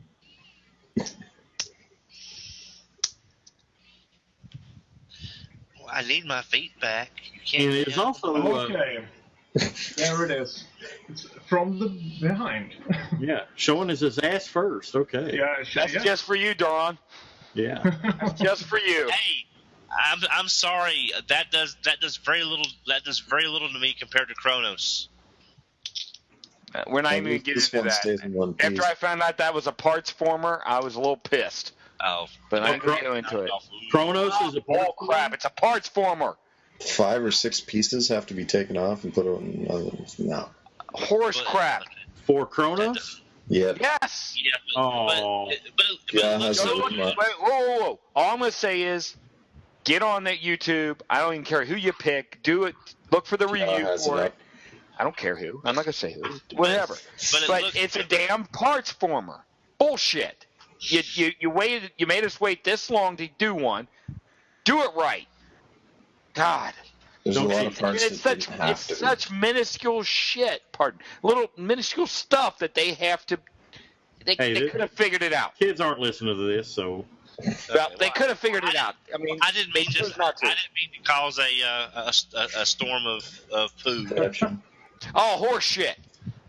I need my feet back. You can't. And it's also uh, Okay. There it is. It's from the behind. yeah, showing us his ass first. Okay. Yeah, sh- That's yeah. just for you, Dawn. Yeah. That's just for you. Hey, I'm I'm sorry. That does that does very little. That does very little to me compared to Kronos. Uh, We're not At even least getting this into one stays in one that. After piece. I found out that was a parts former, I was a little pissed. Oh, But I Oh, ain't gonna Kro- go into it. Kronos is a Oh crap! It's a parts former. Five or six pieces have to be taken off and put on another one. No. Horse But- crap. for Kronos. Yep. Yes. Yeah, but, Oh. but, but, but Yeah, it looks has So, a so wait, little- good. whoa, whoa, whoa. All I'm gonna say is, get on that YouTube. I don't even care who you pick. Do it. Look for the Yeah, review has for it it. up. I don't care who. I'm not gonna say who. Whatever. But it But looks- it's a damn parts former. Bullshit. You you you waited. You made us wait this long to do one. Do it right. God. There's Don't a lot you- of parts it's that such didn't have it's to. such minuscule shit. Pardon. Little minuscule stuff that they have to. They, Hey, they this- could have figured it out. Kids aren't listening to this, so Well, they could have figured it out. I mean, I didn't they mean chose just. not I to. didn't mean to cause a uh, a, a, a storm of of poo. Gotcha. Oh, horse shit.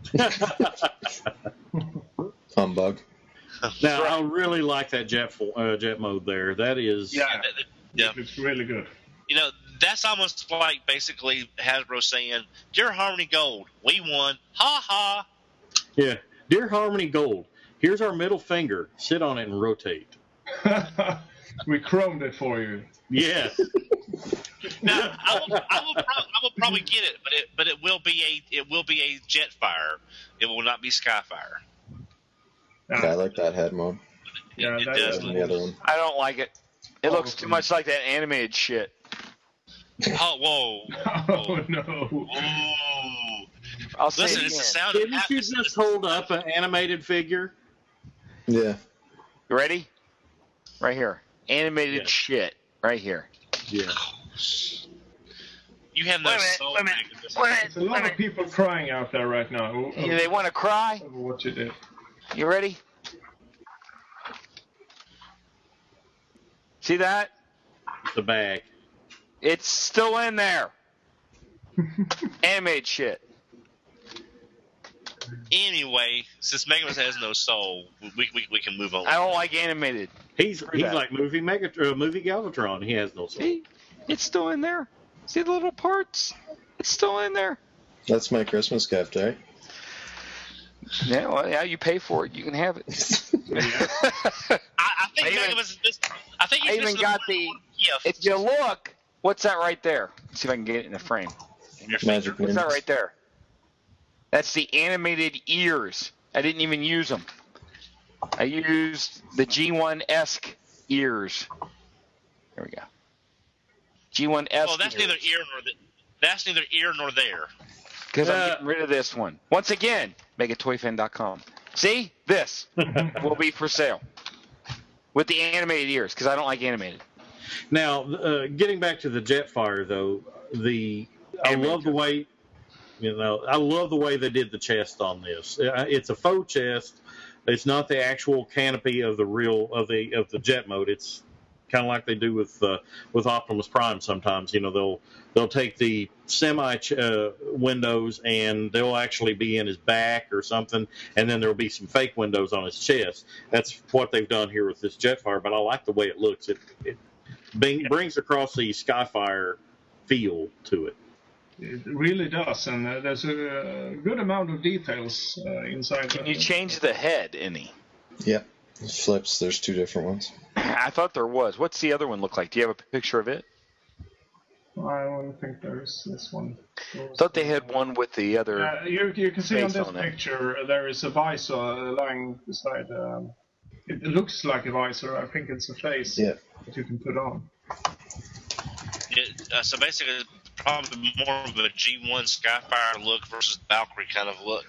Humbug. now I really like that jet fo- uh, jet mode there. That is Yeah, Yeah. it's really good. You know, that's almost like basically Hasbro saying, "Dear Harmony Gold, we won, ha ha." yeah. Dear Harmony Gold, here's our middle finger. Sit on it and rotate. We chromed it for you. Yes. Now, I will, I will, pro- I will probably get it, but it, but it will be a, it will be a Jetfire. It will not be Skyfire. Uh, Yeah, I like that head mode. Yeah, it that does. is And the other one. I don't like it. It Oh, looks too much like that animated shit. Oh, whoa, Oh no! whoa! I'll say Listen, it it's the again. sound of Didn't you happiness. just hold up an animated figure? Yeah. You ready? Right here. Animated Yeah. shit. Right here. Yeah. You have no Wait a minute, soul. wait a minute, Megan. wait a minute, There's a wait a lot of minute. people crying out there right now o- You- They want to cry? over what you did. You ready? See that? The bag. It's still in there. Animated shit. Anyway, since Megamus has no soul, we, we, we can move on. I don't like animated. He's Screw he's that. like movie Mega uh, movie Galvatron. He has no soul. See? It's still in there. See the little parts? It's still in there. That's my Christmas gift, eh? Yeah, well, yeah, you pay for it. You can have it. I, I think I even- Megamus is. I think he's I even missing got the the. gift. If you look, what's that right there? Let's see if I can get it in the frame. Your Magic finger. What's that Ninjas. right there? That's the animated ears. I didn't even use them. I used the G one esque ears. There we go. G one esque. Well, that's neither ear nor th- that's neither ear nor there. Because Uh, I'm getting rid of this one. Once again, mega toy fan dot com. See? This will be for sale. With the animated ears, because I don't like animated. Now, uh, getting back to the Jetfire, though, the I Animated love the way, you know, I love the way they did the chest on this. Uh, It's a faux chest. It's not the actual canopy of the real of the of the jet mode. It's kind of like they do with uh, with Optimus Prime. Sometimes, you know, they'll they'll take the semi ch- uh, windows and they'll actually be in his back or something, and then there'll be some fake windows on his chest. That's what they've done here with this Jetfire. But I like the way it looks. It it bring, brings across the Skyfire feel to it. It really does, and uh, there's a uh, good amount of details uh, inside. Can the- you change the head any? Yep. It flips. There's two different ones. I thought there was. What's the other one look like? Do you have a picture of it? I don't think there's this one. I thought they had one with the other. Uh, you, you can see on face this on it. picture uh, there is a visor lying beside. Um, it looks like a visor. I think it's a face Yeah. that you can put on. It, uh, so basically, it's probably more of a G one Skyfire look versus Valkyrie kind of look.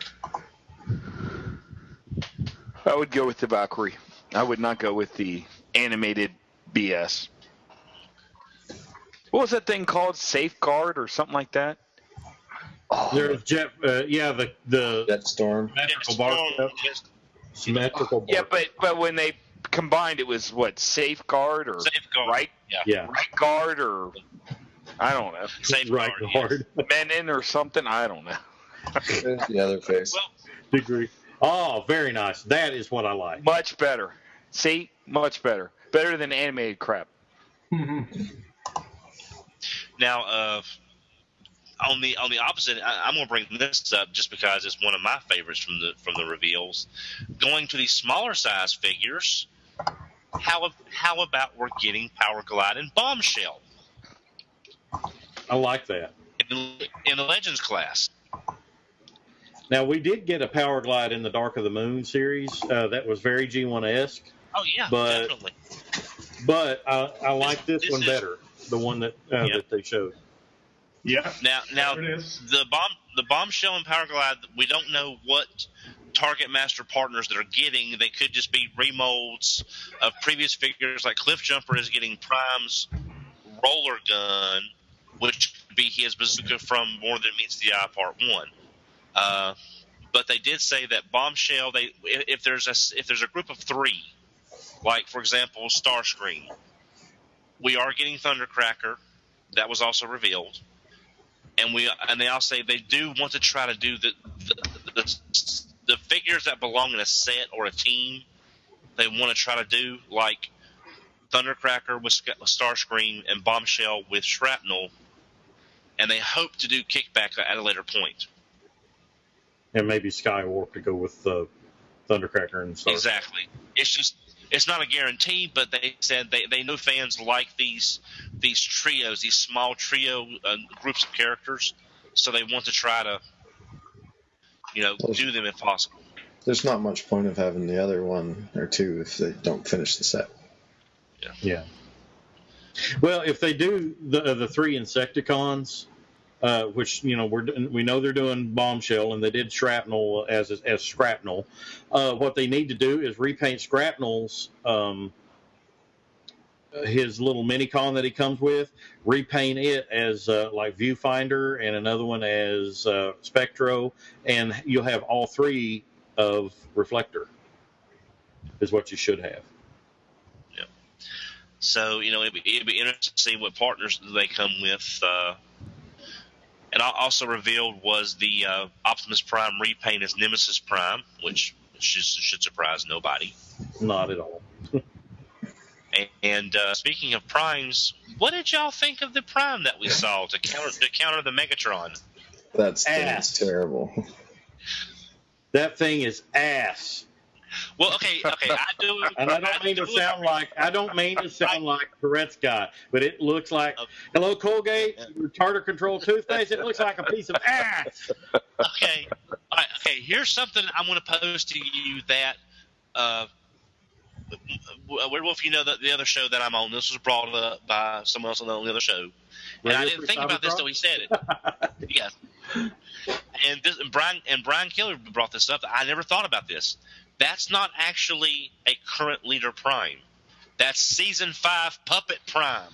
I would go with the Valkyrie. I would not go with the animated B S. What was that thing called? Safeguard or something like that? Oh. There's Jet, uh, yeah, the the Jetstorm, symmetrical bar, symmetrical bar. Yeah, but but when they combined, it was what, Safeguard or Safeguard. right? Yeah. yeah. Right guard or I don't know. Right guard. Yes. Menin or something. I don't know. The other face. Well, Degree. Oh, very nice. That is what I like. Much better. See, much better. Better than animated crap. now, uh, on the on the opposite, I, I'm going to bring this up just because it's one of my favorites from the from the reveals. Going to these smaller size figures, how how about we're getting Power Glide and Bombshell? I like that. In, in the Legends class. Now, we did get a Power Glide in the Dark of the Moon series. Uh, that was very G one-esque. Oh, yeah, but, definitely. But I, I like this, this one is, better, the one that uh, yep. that they showed. Yeah. Now, now the bomb, the Bombshell and Power Glide, we don't know what Target Master partners that are getting. They could just be remolds of previous figures, like Cliff Jumper is getting Prime's roller gun, which could be his bazooka from More Than Meets the Eye Part One. Uh, but they did say that Bombshell, they if there's a if there's a group of three, like for example Starscream, we are getting Thundercracker. That was also revealed, and we and they all say they do want to try to do the the, the the figures that belong in a set or a team. They want to try to do like Thundercracker with Starscream and Bombshell with Shrapnel, and they hope to do Kickback at a later point. And maybe Skywarp to go with uh, Thundercracker and stuff. Exactly. It's just it's not a guarantee, but they said they, they know fans like these these trios, these small trio uh, groups of characters, so they want to try to, you know, well, do them if possible. There's not much point of having the other one or two if they don't finish the set. Yeah. Yeah. Well, if they do the uh, the three Insecticons. Uh, which you know we're we know they're doing Bombshell, and they did Shrapnel as as, as Scrapnel. Uh, what they need to do is repaint Scrapnel's um, his little Minicon that he comes with, repaint it as uh, like Viewfinder, and another one as uh, Spectro, and you'll have all three of Reflector. Is what you should have. Yeah. So you know it'd be, it'd be interesting to see what partners they come with. Uh, And also revealed was the uh, Optimus Prime repaint as Nemesis Prime, which should, should surprise nobody. Not at all. and and uh, speaking of primes, what did y'all think of the Prime that we saw to counter to counter the Megatron? That's, that's terrible. That thing is ass. Well, okay, okay, I do. And I don't I mean do to sound like I don't mean to sound like Tourette's guy, but it looks like hello Colgate, your tartar control toothpaste. It looks like a piece of ass. Okay, all right, okay. Here's something I'm going to pose to you that, uh, Werewolf, you know that the other show that I'm on. This was brought up by someone else on the other show, and I didn't think about this till he said it. Yes, and this and Brian and Brian Killer brought this up. I never thought about this. That's not actually a current leader Prime. That's season five Puppet Prime.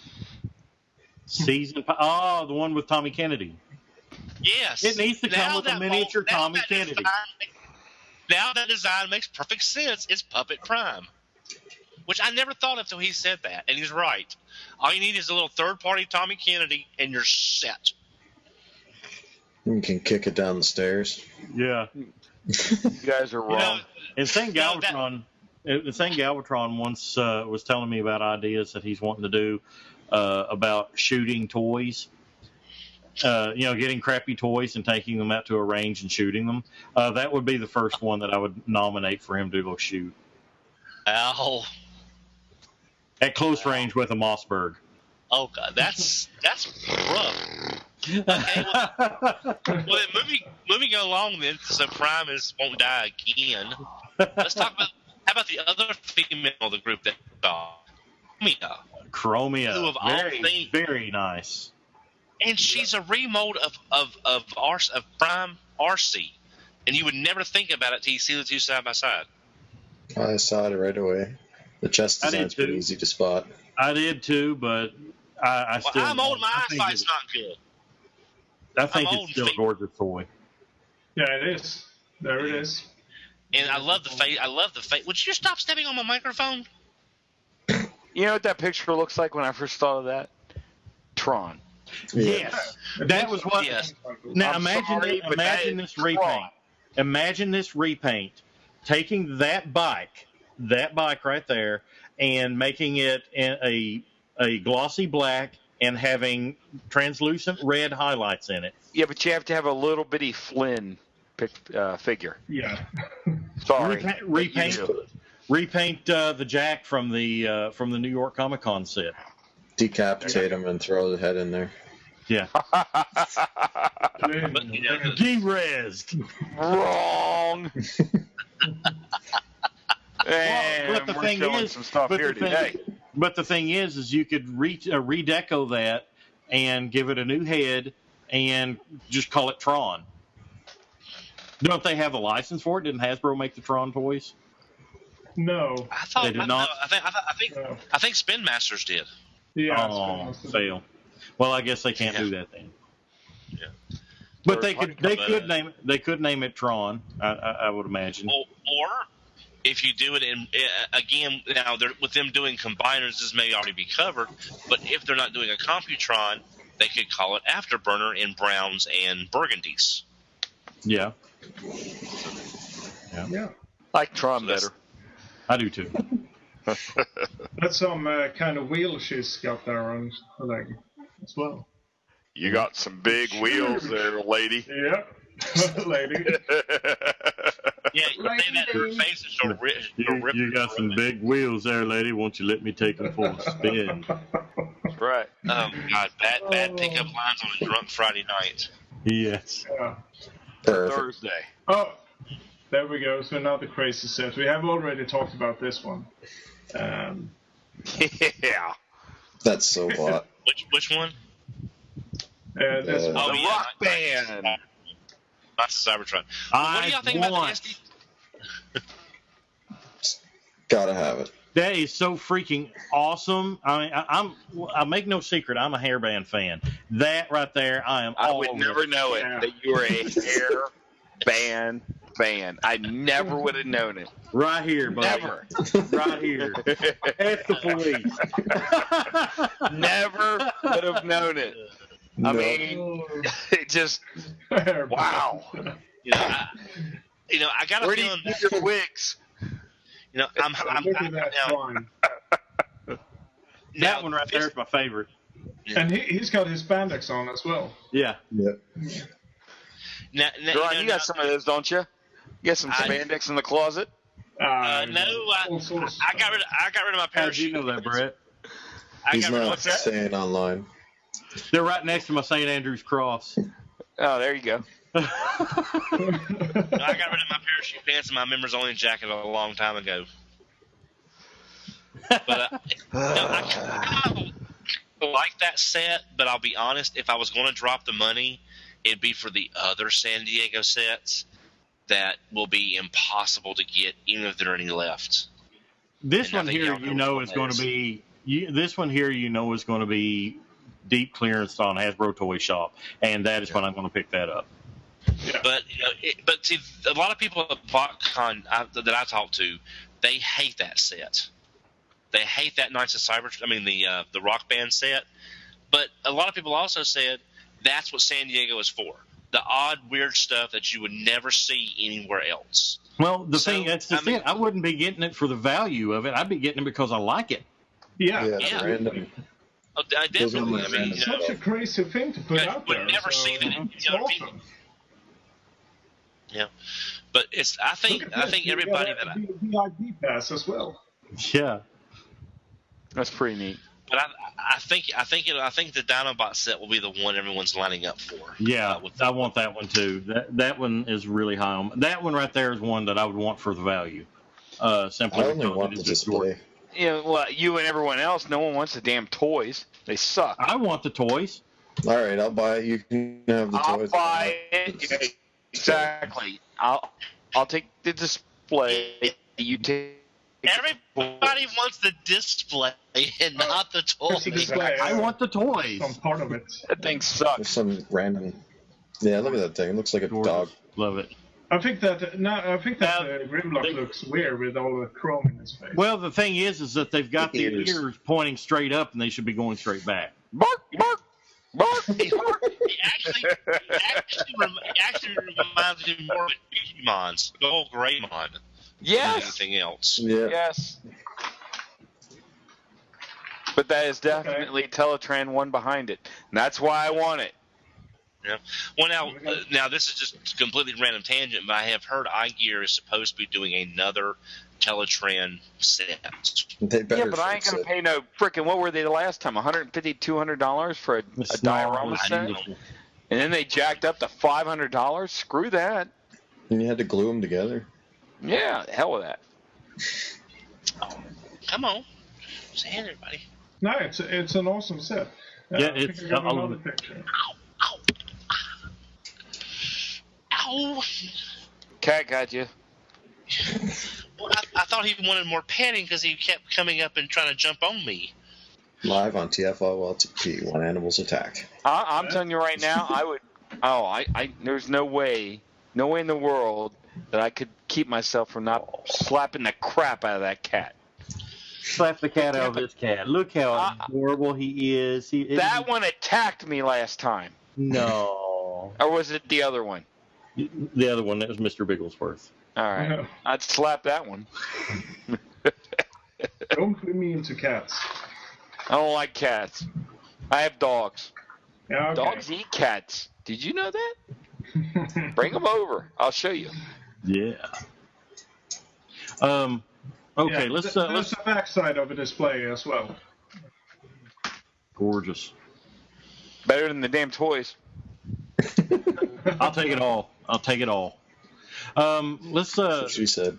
Season five. Oh, the one with Tommy Kennedy. Yes. It needs to come now with a miniature now Tommy that Kennedy. Design, now that design makes perfect sense. It's Puppet Prime. Which I never thought of until he said that. And he's right. All you need is a little third-party Tommy Kennedy, and you're set. You can kick it down the stairs. Yeah. You guys are wrong. You know, Insane no, Galvatron. Insane Galvatron once uh, was telling me about ideas that he's wanting to do uh, about shooting toys. Uh, you know, getting crappy toys and taking them out to a range and shooting them. Uh, that would be the first one that I would nominate for him to go shoot. Ow. At close range with a Mossberg. Oh, God. That's, that's rough. Okay, well, well then moving, moving along then, so Prime is won't die again. Let's talk about how about the other female of the group that uh, Chromia. Chromia, Who of all very, things, very nice. And she's a remold of of of, R, of Prime R C, and you would never think about it till you see the two side by side. I saw it right away. The chest design's pretty easy to spot. I did too, but I, I Well, still. I'm old. My I think eyesight's it- not good. I think I'm it's old still a feet. gorgeous toy. Yeah, it is. There it is. And I love the face. I love the face. Would you stop stepping on my microphone? You know what that picture looks like when I first thought of that? Tron. Yes, that was what. Yes. Now I'm imagine, sorry, it- but imagine that this is repaint. Tron. Imagine this repaint, taking that bike, that bike right there, and making it in a a glossy black and having translucent red highlights in it. Yeah, but you have to have a little bitty Flynn pic, uh, figure. Yeah. Sorry. Repaint, but you repaint, do. repaint uh, the Jack from the uh, from the New York Comic Con set. Decapitate him and throw the head in there. Yeah, But you know, the, de-resed. Wrong. And but the we're thing showing is- some stuff but here the thing- today. But the thing is, is you could re- uh, redeco that and give it a new head and just call it Tron. Don't they have a license for it? Didn't Hasbro make the Tron toys? No. I thought They did I, not? I think I, thought- I think No. I think Spin Masters did. Yeah. Oh, it's- fail. Well, I guess they can't do that then. Yeah. But they could they But, could uh, name they could name it Tron. I, I, I would imagine. Or, or if you do it in uh, again now, they're, with them doing combiners, this may already be covered. But if they're not doing a Computron, they could call it Afterburner in browns and burgundies. Yeah, Yeah. Like Tron So that's- better. I do too. That's some uh, kind of wheel she's got there on her leg as well. You got some big wheels there, lady. Yeah. Lady. Yeah, you say that to her face and she'll, ri- she'll You, rip. you got some big wheels there, lady. Won't you let me take them for a spin? That's right. Oh God, bad bad pickup lines on a drunk Friday night. Yes. Yeah. Perfect. Thursday. Oh, there we go. So another crazy set. We have already talked about this one. Um, Yeah. That's so hot. Which which one? uh, this Uh, one. Oh, The yeah, Rock not- Band. Not the Cybertron. What do y'all think about the want- S D? Gotta have it. That is so freaking awesome. I mean, I, I'm I make no secret. I'm a hairband fan. That right there, I am. I all would over never it. know it Yeah. that you were a hair band fan. I never would have known it. Right here, buddy. Never. Right here. That's the police. Never would have known it. I No. mean, it just wow. You know, I, you know, I got a Where do you feeling. keep your wigs? You know, I'm. I'm, Look I'm at that now, line. That now, one right there is my favorite. And he, he's got his spandex on as well. Yeah. Yep. Now, now, Ron, you you know, got some of those, don't you? You got some I- spandex in the closet? Uh, no, I, all sorts of I got rid. Of, I got rid of my How'd you parachute. know that, Brett? I He's got rid of my not parachute. staying online. They're right next to my Saint Andrew's cross. Oh, there you go. I got rid of my parachute pants and my members only jacket a long time ago. But uh, no, I kind of like that set. But I'll be honest, if I was going to drop the money, it'd be for the other San Diego sets that will be impossible to get, even if there are any left. This And I one think here, y'all know you know, which is one going that to is. be. You, this one here, you know, is going to be deep clearance on Hasbro Toy Shop, and that is when I'm going to pick that up. But you know, it, but see, a lot of people at BotCon I, that I talk to, they hate that set. They hate that Knights of Cyber. I mean, the uh, the Rock Band set. But a lot of people also said that's what San Diego is for. The odd, weird stuff that you would never see anywhere else. Well, the So, thing that's just I mean- it. I wouldn't be getting it for the value of it. I'd be getting it because I like it. Yeah. Yeah, it's Yeah. random. Oh, I Those are definitely. my I mean, random you know, Such a crazy thing to put You out would there. never so see that in it's other people. awesome. yeah. But it's. I think. Look at I this, think you everybody got that. a I, V I P pass as well. Yeah. That's pretty neat. but I, I think. I think. It, I think the Dinobot set will be the one everyone's lining up for. Yeah, Uh, with I want that one too. That that one is really high on. That one right there is one that I would want for the value. Uh, simply I only because want it the is just Jordan. display. You know, well, you and everyone else, no one wants the damn toys. They suck. I want the toys. All right, I'll buy it. You can have the I'll toys. buy it. Exactly. I'll I'll take the display. You take Everybody wants the display and not the toy. Display, I want the toys. Some part of it. That thing There's sucks. some random. Yeah, look at that thing. It looks like a Gorgeous. dog. Love it. I think that no, I think that Now, uh, Grimlock they- looks weird with all the chrome in his face. Well, the thing is, is that they've got the Ears. ears pointing straight up, and they should be going straight back. Bark, bark, bark. He actually, he actually, rem- he actually reminds me more of Digimons, the old Greymon, than Yes. anything else. Yeah. Yes. But that is definitely Teletran one behind it. And that's why I want it. Yeah. Well, now, uh, now this is just a completely random tangent, but I have heard iGear is supposed to be doing another Teletran set. They better Yeah, but I ain't fix going it. to pay no frickin' what were they the last time? one hundred fifty dollars, two hundred dollars for a, a It's diorama not- set? And then they jacked up to five hundred dollars? Screw that. And you had to glue them together. Yeah, hell with that. Come on. Say it, everybody. No, it's it's an awesome set. Uh, Yeah, I think it's- I got I love another it. picture. Ow. Ow. Cat got you. Well, I, I thought he wanted more petting because he kept coming up and trying to jump on me. Live on T F O L T P when animals attack. I, I'm telling you right now, I would. Oh, I, I. There's no way, no way in the world that I could keep myself from not slapping the crap out of that cat. Slap the cat out of this cat. Look how Uh, adorable he is. He, it- That one attacked me last time, No. or was it the other one? The other one, that was Mister Bigglesworth. All right, Yeah. I'd slap that one. Don't be mean to cats. I don't like cats. I have dogs. Yeah, okay. Dogs eat cats. Did you know that? Bring them over. I'll show you. Yeah. Um. Okay, Yeah, let's th- uh, there's let's a backside of a display as well. gorgeous. Better than the damn toys. I'll take it all. I'll take it all. Um. Let's uh. That's what she said.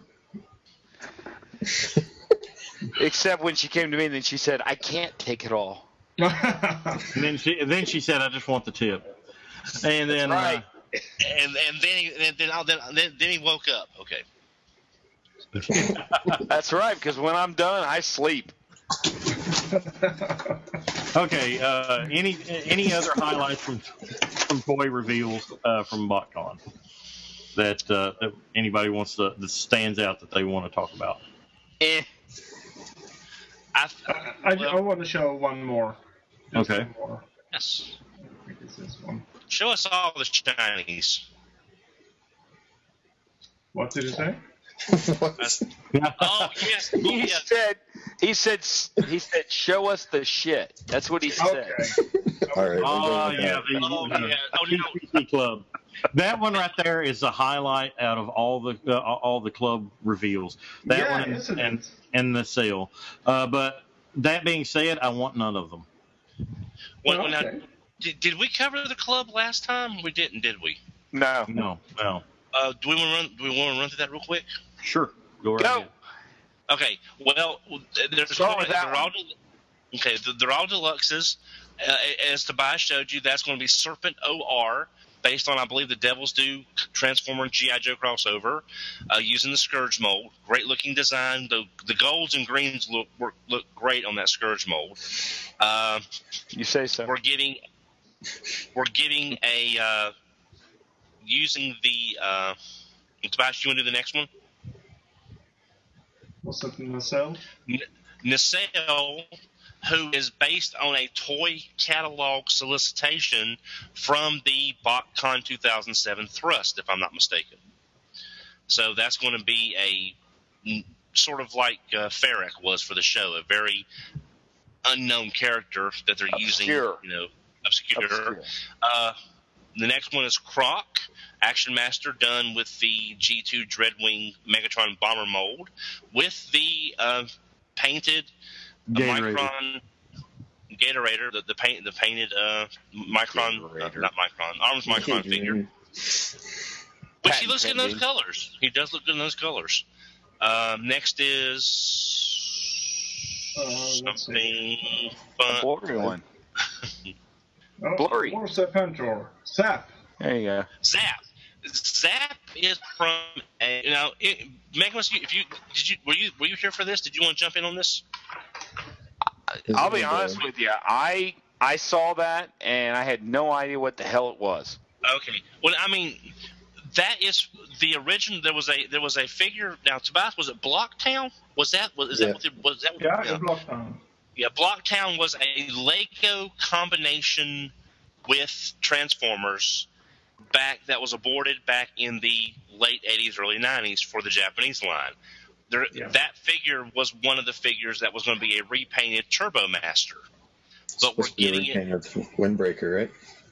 Except when she came to me and then she said, "I can't take it all." And then she then she said, "I just want the tip." And then right. uh, And and then he, then then, then then then he woke up. Okay. That's right, because when I'm done, I sleep. okay. Uh. Any any other highlights from from toy reveals uh, from BotCon that uh, that anybody wants to that stands out that they want to talk about? Eh. I, I, well, I want to show one more. Just Okay. one more. yes. I think it's this one. Show us all the shinies. What did you say? What? Oh yes. Oh, He yes. said, he said, he said, "Show us the shit." That's what he said. Okay. All right. we're Oh going with yeah, that. the, Oh, uh, yeah. Oh, no. P C Club. That one right there is a highlight out of all the uh, all the club reveals. That Yeah, one isn't and, it? and the sale. Uh, but that being said, I want none of them. Well, Okay. now, did, did we cover the club last time? We didn't, did we? No. No, no. Uh, do we want to run? Do we want to run through that real quick? Sure, go right Go. ahead. Okay. Well, there's Start with that they're all del- okay. They're all deluxes. Uh, as Tobias showed you, that's going to be Serpent O R, based on I believe the Devil's Due Transformer and G I Joe crossover, uh, using the Scourge mold. Great looking design. The the golds and greens look work, look great on that Scourge mold. Uh, You say so. we're getting we're getting a uh, using the uh, Tobias. You want to do the next one? What's it in the cell? Nacelle, who is based on a toy catalog solicitation from the BotCon two thousand seven Thrust, if I'm not mistaken. So that's going to be a mm, sort of like uh, Ferric was for the show, a very unknown character that they're using, Obscure. you know, obscure. Obscure. Uh, the next one is Croc, Action Master, done with the G two Dreadwing Megatron bomber mold, with the uh, painted uh, Gaterator. Micron Gaterator, the, the paint, the painted uh, Micron, uh, not Micron, Arms Micron figure. But he looks good in those pending. colors. He does look good in those colors. Um, next is Uh, let's something A fun. blurry one. Oh, Blurry. More Serpentor. Zap. There you go. Zap. Zap is from a, you know it, Magnus, if you did you were you were you here for this? Did you want to jump in on this? I'll be honest with you. I I saw that and I had no idea what the hell it was. Okay. Well, I mean, that is the original. There was a there was a figure. Now, Tobias, was it Blocktown? Was that was is Yeah. that what the, was that? Yeah, yeah. in Blocktown. Yeah, Blocktown was a Lego combination with Transformers back that was aborted back in the late eighties, early nineties for the Japanese line. There, Yeah. That figure was one of the figures that was going to be a repainted Turbo Master. But we're Supposed to be a getting it. repaint of Windbreaker, right?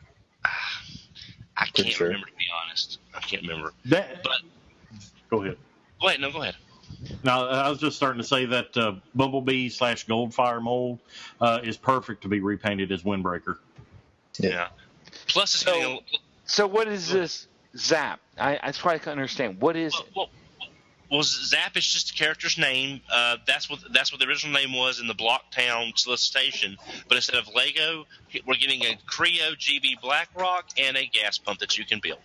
I Pretty can't sure. remember, to be honest. I can't remember. That, But go ahead. go ahead. No, go ahead. Now, I was just starting to say that uh, Bumblebee slash Goldfire mold uh, is perfect to be repainted as Windbreaker. Yeah. Yeah. Plus, it's So- getting a, So what is this Zap? I I try to understand. What is it? well, well, Zap is just a character's name. Uh, that's what that's what the original name was in the Blocktown solicitation. But instead of Lego, we're getting a Creo G B Blackrock and a gas pump that you can build.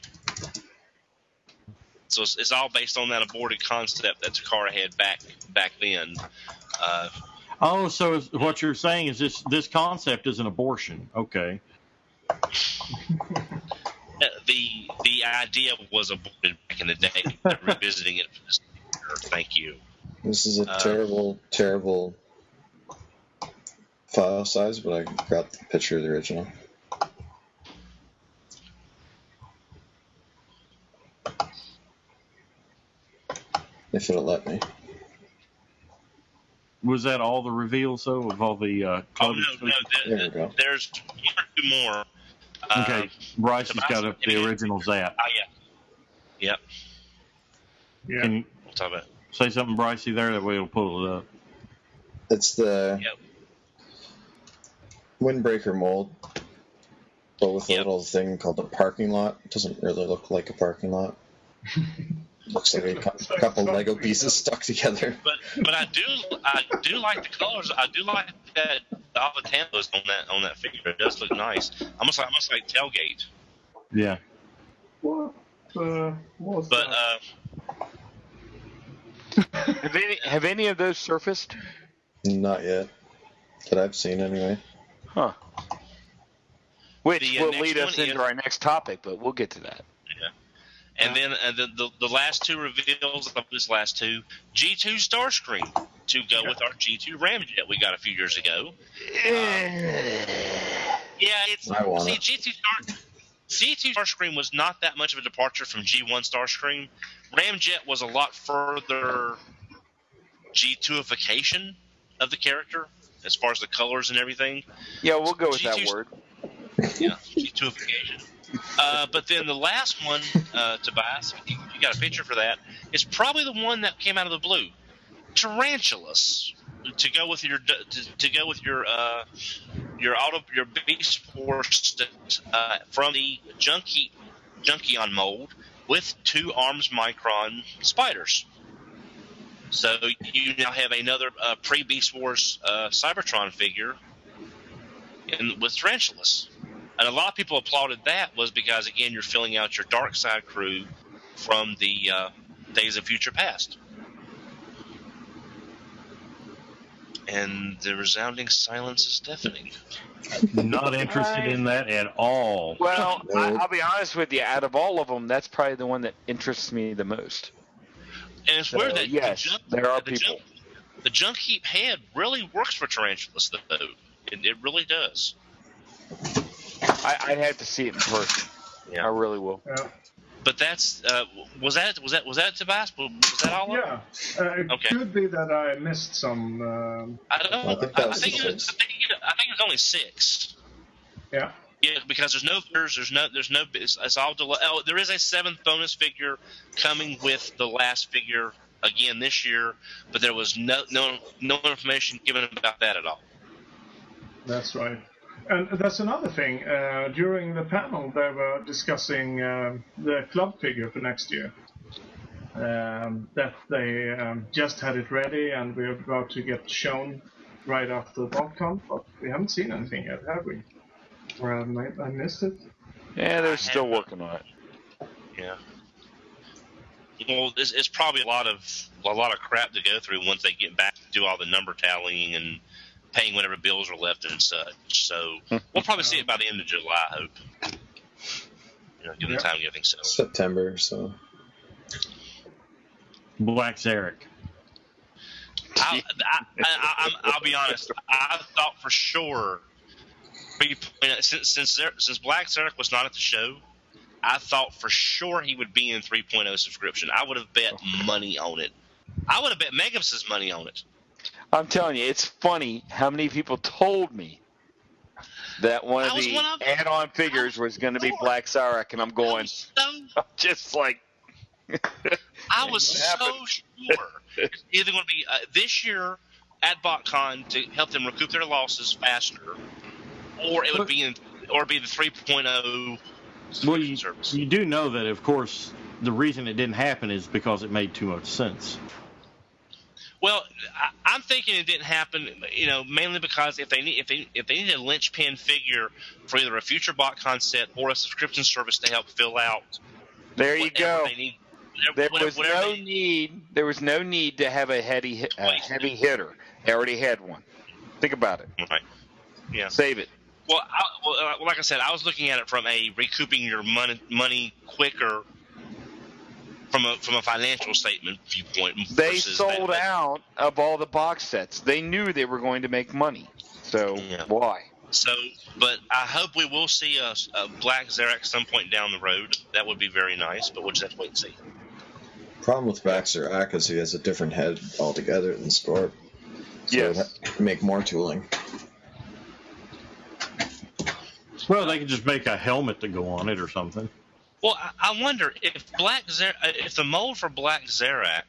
So it's, it's all based on that aborted concept that Takara had back back then. Uh, Oh, so is, what you're saying is this this concept is an abortion. Okay. the the idea was aborted back in the day. Revisiting it for this year. Thank you. This is a Uh, terrible, terrible file size, but I got the picture of the original. If it'll let me. Was that all the reveals, though, of all the uh, Oh club no, no, There there, we go. there's one or two more. Uh, Okay, Bryce has got up the original Zap. Oh yeah. Yep. Yeah. Can you We'll talk about it. say something, Brycey, there? That way it'll pull it up. It's the Yep. Windbreaker mold, but with a Yep. little thing called a parking lot. It doesn't really look like a parking lot. Looks like a cou- couple Lego pieces stuck together. But but I do I do like the colors. I do like that all the tampos on that on that figure. It does look nice. Almost like almost like tailgate. Yeah. What uh, was But that? uh, Have any have any of those surfaced? Not yet, that I've seen anyway. Huh. Which The, uh, will next lead us one into is- our next topic, but we'll get to that. and then uh, the, the the last two reveals of this last two G two Starscream to go with our G two Ramjet we got a few years ago. Yeah, it's I want see it. G two Star G two Starscream was not that much of a departure from G one Starscream. Ramjet was a lot further G two-ification of the character as far as the colors and everything. Yeah, we'll go with that G two word. Yeah, G two-ification. Uh, but then the last one, uh, Tobias, you, you got a picture for that. It's probably the one that came out of the blue. Tarantulas to go with your to, to go with your uh, your auto your Beast Force uh, from the Junkie Junkion mold with two Arms Micron spiders. So you now have another uh, pre Beast Wars uh, Cybertron figure in, with Tarantulas. And a lot of people applauded that was because, again, you're filling out your Dark Side crew from the uh, Days of Future Past. And the resounding silence is deafening. Not interested in that at all. Well, No. I, I'll be honest with you. Out of all of them, that's probably the one that interests me the most. And it's So, weird that yes, the junk, there are the people. Junk, the junk heap head really works for Tarantulas, though. It, it really does. I, I'd have to see it in person. Yeah. I really will. Yeah. But that's uh, was that was that was that Tobias? Was that all? of it? Yeah, uh, it Okay. could be that I missed some. Um, I don't. I think I, that I was think it was, six. I think it, I think it was only six. yeah, Yeah, because there's no there's, there's no there's no it's, it's all delay. Oh, there is a seventh bonus figure coming with the last figure again this year, but there was no no no information given about that at all. that's right. And that's another thing. Uh, during the panel, they were discussing um the club figure for next year. Um, that they um, just had it ready, and we're about to get shown right after BombCon, but we haven't seen anything yet, have we? Or I, might, I missed it. Yeah, they're still working on it. Yeah. Well, it's, it's probably a lot of a lot of crap to go through once they get back to do all the number tallying and paying whatever bills are left and such. So we'll probably see it by the end of July, I hope. You know, given the time getting so. September, so. Black Zarek. I, I, I, I'm, I'll be honest. I thought for sure, since since, there, since Black Zarek was not at the show, I thought for sure he would be in three point oh subscription. I would have bet money on it. I would have bet Megaps's money on it. I'm telling you, it's funny how many people told me that one of the one of add-on figures was going to be Black Zarek, and I'm going, so, I'm just like. I was so sure it's either going to be uh, this year at BotCon to help them recoup their losses faster, or it would be in, or be the three point oh well, you, service. You do know that, of course, the reason it didn't happen is because it made too much sense. Well, I, I'm thinking it didn't happen, you know, mainly because if they need if they if they need a linchpin figure for either a future BotCon set or a subscription service to help fill out. There you go. They need, There whatever, was whatever no they, need. There was no need to have a heavy, uh, heavy hitter. They already had one. Think about it. Right. Yeah. Save it. Well, I, well, uh, like I said, I was looking at it from a recouping your money, money quicker from a from a financial statement viewpoint. They sold that, out of all the box sets. They knew they were going to make money. So yeah. why? So, but I hope we will see a, a Black Zarek some point down the road. That would be very nice, but we'll just have to wait and see. Problem with Black Zarek is he has a different head altogether than Scorp. So yes. It'd make more tooling. Well, they could just make a helmet to go on it or something. Well, I, I wonder if Black Zer- if the mold for Black Zarek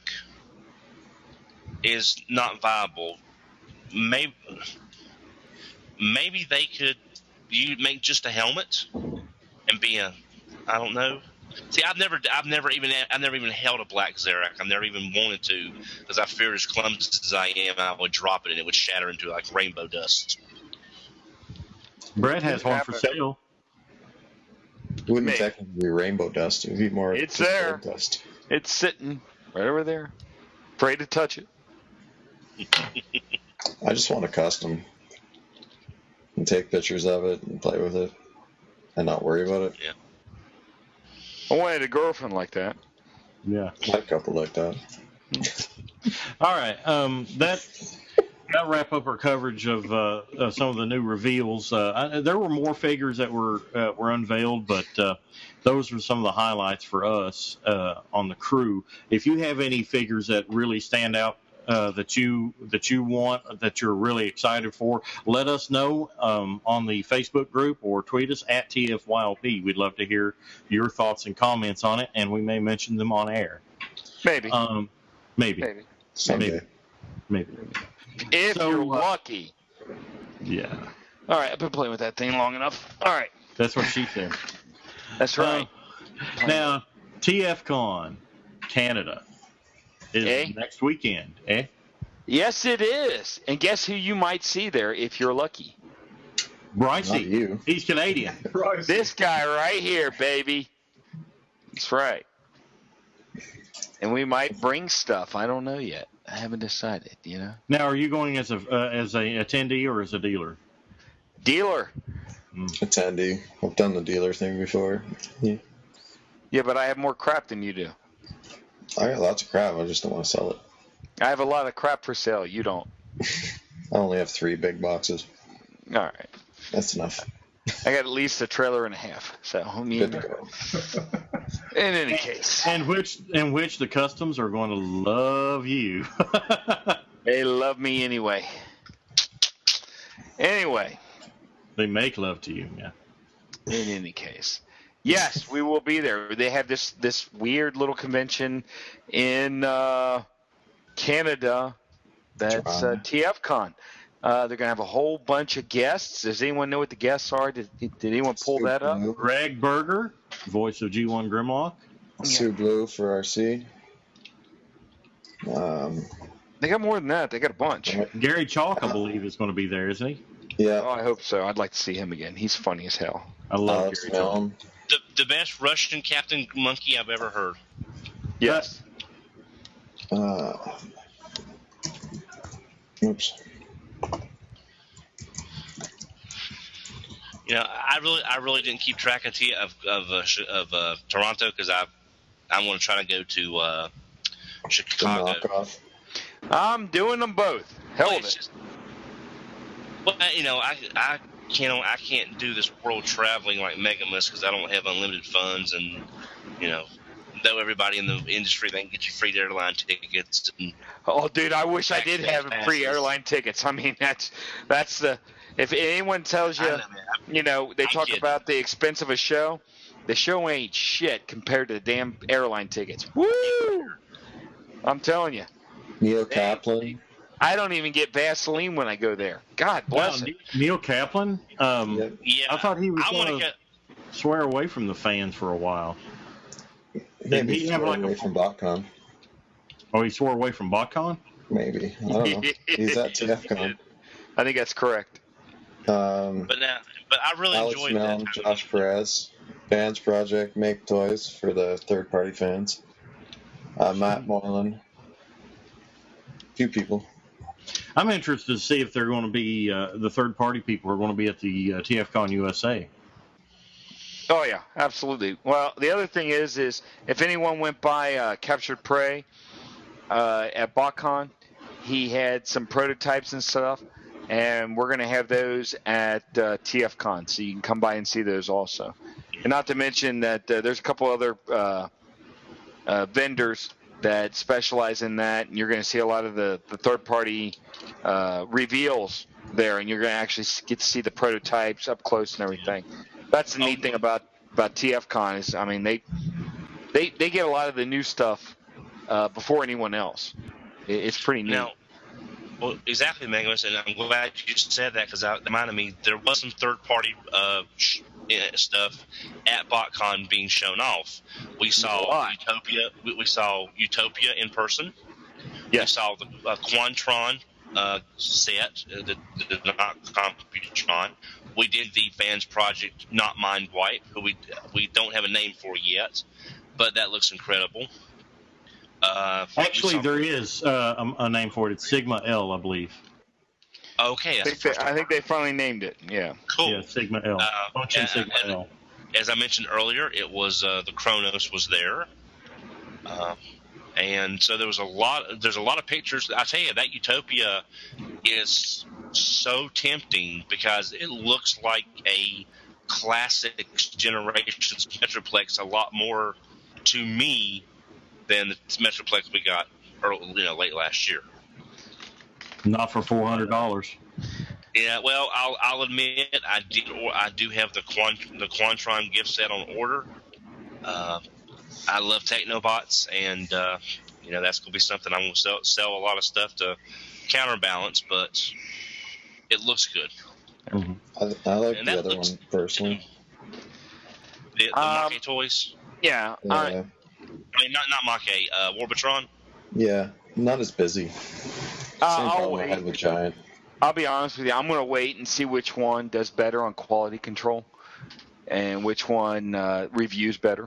is not viable, maybe maybe they could you make just a helmet and be a I don't know. See, I've never, I've never even, I've never even held a Black Zarek. I've never even wanted to because I feared as clumsy as I am, I would drop it and it would shatter into like rainbow dust. Brett has one for sale. It wouldn't Maybe. technically be rainbow dust. It would be more. It's there. Dust. It's sitting right over there. Afraid to touch it. I just want a custom and take pictures of it and play with it and not worry about it. Yeah. I wanted a girlfriend like that. Yeah. I had a couple like that. All right. Um, that that wrap up our coverage of uh, uh, some of the new reveals. Uh, I, there were more figures that were uh, were unveiled, but uh, those were some of the highlights for us uh, on the crew. If you have any figures that really stand out uh, that you that you want, that you're really excited for, let us know um, on the Facebook group or tweet us at T F Y L P. We'd love to hear your thoughts and comments on it, and we may mention them on air. Maybe. Um, maybe. Maybe. Maybe. Maybe. If so, you're uh, lucky. Yeah. All right, I've been playing with that thing long enough. All right. That's what she said. That's right. Uh, now, T F Con Canada is eh? next weekend, eh? Yes, it is. And guess who you might see there if you're lucky? Brycey. you. He's Canadian. This guy right here, baby. That's right. And we might bring stuff. I don't know yet. I haven't decided, you know. Now, are you going as a uh, as a attendee or as a dealer? Dealer. Mm. Attendee. I've done the dealer thing before. Yeah. Yeah, but I have more crap than you do. I got lots of crap. I just don't want to sell it. I have a lot of crap for sale. You don't. I only have three big boxes. All right. That's enough. I got at least a trailer and a half. So I mean, Good to go. In any case, and which in which the customs are going to love you. They love me anyway. Anyway, they make love to you. Yeah. In any case, yes, we will be there. They have this this weird little convention in uh, Canada. That's uh, T F Con. Uh, they're going to have a whole bunch of guests. Does anyone know what the guests are? Did, did anyone pull that up? Greg Berger, voice of G one Grimlock. Sue Blue for R C. Um, they got more than that. They got a bunch. Gary Chalk, I believe, is going to be there, isn't he? Yeah. Oh, I hope so. I'd like to see him again. He's funny as hell. I love Alex Gary Chalk. The, the best Russian Captain Monkey I've ever heard. Yes. Uh, oops. You know, I really, I really didn't keep track of T- of of, uh, of uh, Toronto because I, I'm going to try to go to uh, Chicago. I'm doing them both. Hell well, of it. Just, well, you know, I, I can't, I can't do this world traveling like Megamus because I don't have unlimited funds, and you know, though everybody in the industry they can get you free airline tickets. And oh, dude, I wish I did have passes. free airline tickets. I mean, that's that's the. If anyone tells you, know, you know, they talk about the expense of a show, the show ain't shit compared to the damn airline tickets. Woo! I'm telling you. Neil Kaplan. I don't even get Vaseline when I go there. God bless wow, it. Neil Kaplan? Um, yep. Yeah. I thought he was going to get... swear away from the fans for a while. Maybe he swore like away a... from BotCon. Oh, he swore away from BotCon? Maybe. I don't know. He's at TFCon. I think that's correct. Um, but now, but I really Alex enjoyed Mellon, that. Josh Perez, Fans Project, Make Toys for the third-party fans. Uh, Matt Moreland. A few people. I'm interested to see if they're going to be uh, the third-party people are going to be at the uh, TFCon U S A. Oh yeah, absolutely. Well, the other thing is, is if anyone went by uh, Captured Prey uh, at BotCon, he had some prototypes and stuff. And we're going to have those at uh, TFCon, so you can come by and see those also. And not to mention that uh, there's a couple other uh, uh, vendors that specialize in that, and you're going to see a lot of the, the third-party uh, reveals there, and you're going to actually get to see the prototypes up close and everything. That's the neat thing about, about TFCon is, I mean, they they they get a lot of the new stuff uh, before anyone else. It, it's pretty neat. Now, well, exactly, Megamus, and I'm glad you said that because that reminded me there was some third-party uh, sh- stuff at BotCon being shown off. We saw Utopia. We, we saw Utopia in person. Yes. We saw the uh, Quantron uh, set, uh, the, the, the not Computron. We did the Fans Project Not Mind Wipe, who we we don't have a name for yet, but that looks incredible. Uh, Actually, there is uh, a, a name for it. It's Sigma L, I believe. Okay. I think, they, I think they finally named it. Yeah. Cool. Yeah, Sigma L. Uh, Function and, Sigma and, L. As I mentioned earlier, it was uh, the Kronos was there, uh, and so there was a lot. There's a lot of pictures. I tell you, that Utopia is so tempting because it looks like a classic Generations Metroplex a lot more to me than the Metroplex we got early, you know, late last year. Not for four hundred dollars. Yeah, well, I'll I'll admit I did or I do have the Quant, the Quantron gift set on order. Uh, I love Technobots, and uh, you know that's gonna be something I'm gonna sell, sell a lot of stuff to counterbalance, but it looks good. Mm-hmm. I, I like And the that other looks- one personally. The, the Um, Mache toys. Yeah. Yeah, I, I mean, not not Mache, uh, Warbitron. yeah, not as busy. Uh, Same I'll problem I had wait. with Giant. I'll be honest with you. I'm going to wait and see which one does better on quality control and which one uh, reviews better.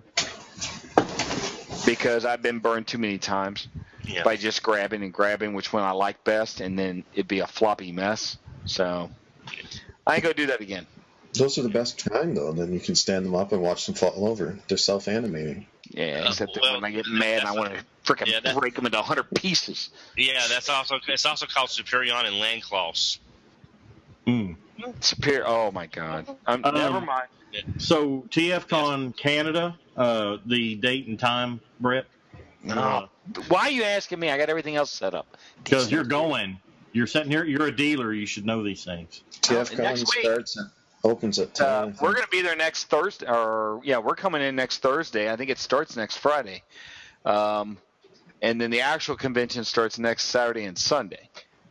Because I've been burned too many times Yeah. by just grabbing and grabbing which one I like best, and then it'd be a floppy mess. So I ain't going to do that again. Those are the best kind, though. Then you can stand them up and watch them fall over. They're self-animating. Yeah, Uh, except that well, when I get mad, I that's want to freaking yeah, that- break them into a hundred pieces. Yeah, that's also it's also called Superion and Landclaws. Mm. Superior. Oh my God. Um, Um, never mind. So TFCon Canada, uh, the date and time, Brett? No. Why are you asking me? I got everything else set up. Because you're going. You're sitting here. You're a dealer. You should know these things. TFCon next week. starts at, opens at ten. I Uh, think. we're going to be there next Thursday, or yeah, we're coming in next Thursday. I think it starts next Friday, um, and then the actual convention starts next Saturday and Sunday.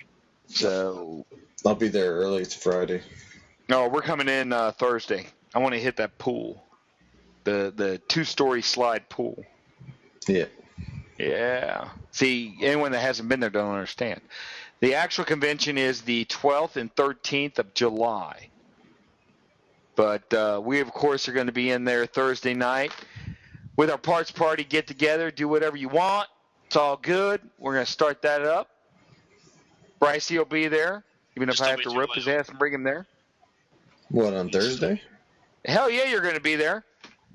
So, I'll be there early. It's Friday. no, we're coming in uh, Thursday. I want to hit that pool, the the two story slide pool. Yeah. Yeah. See, anyone that hasn't been there don't understand. The actual convention is the twelfth and thirteenth of July. But uh, we, of course, are going to be in there Thursday night. with our parts party get together, do whatever you want. It's all good. We're going to start that up. Brycey will be there, even if Just I don't have be to too rope his late. ass and bring him there. What, on Thursday? Hell yeah, you're going to be there.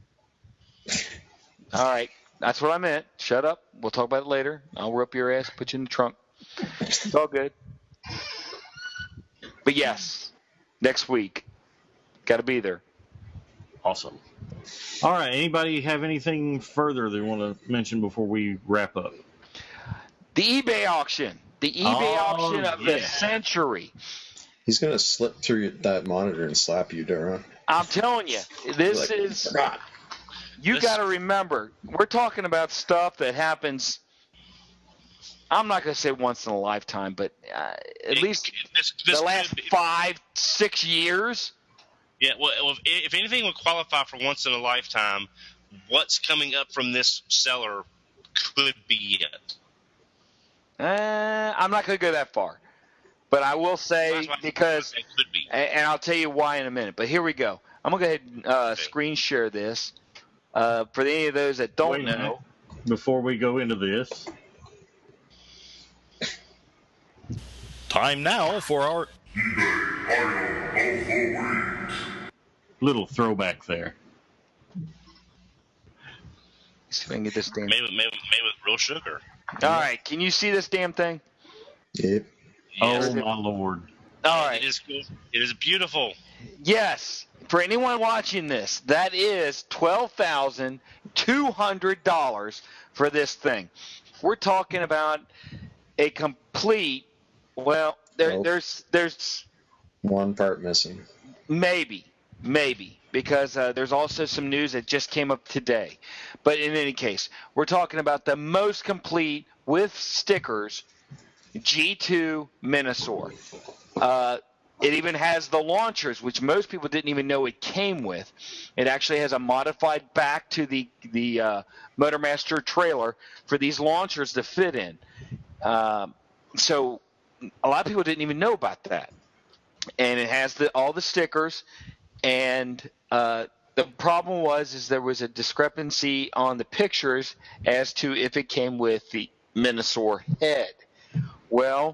All right. That's what I meant. Shut up. We'll talk about it later. I'll rope your ass, put you in the trunk. It's all good. But yes, next week. Got to be there. Awesome. All right. Anybody have anything further they want to mention before we wrap up? The eBay auction. The eBay Oh, auction of yeah. the century. He's going to slip through that monitor and slap you, Duran. I'm telling you, this Like, is "Ah." – you This- got to remember, we're talking about stuff that happens – I'm not going to say once in a lifetime, but uh, at It- least this, this the last could be- five, six years. Yeah, well, if, if anything would qualify for once in a lifetime, what's coming up from this seller could be it. Uh, I'm not going to go that far. But I will say, That's why- because it could be. – and I'll tell you why in a minute. But here we go. I'm going to go ahead and uh, Okay. screen share this. Uh, for any of those that don't Wait a minute. know, Before we go into this, Time now for our little throwback there. see if I can get this damn. Maybe, maybe, maybe with real sugar. All right, can you see this damn thing? Yep. Oh, my Lord. All right. It is cool. It is beautiful. Yes. For anyone watching this, that is twelve thousand two hundred dollars for this thing. We're talking about a complete. Well, there, Nope. there's there's One part missing. maybe maybe because uh, there's also some news that just came up today. But in any case, we're talking about the most complete with stickers G two Minosaur. Uh, It even has the launchers, which most people didn't even know it came with. It actually has a modified back to the the uh, Motormaster trailer for these launchers to fit in. Um, so a lot of people didn't even know about that. And it has the, all the stickers. And uh, the problem was is there was a discrepancy on the pictures as to if it came with the Minosaur head. Well,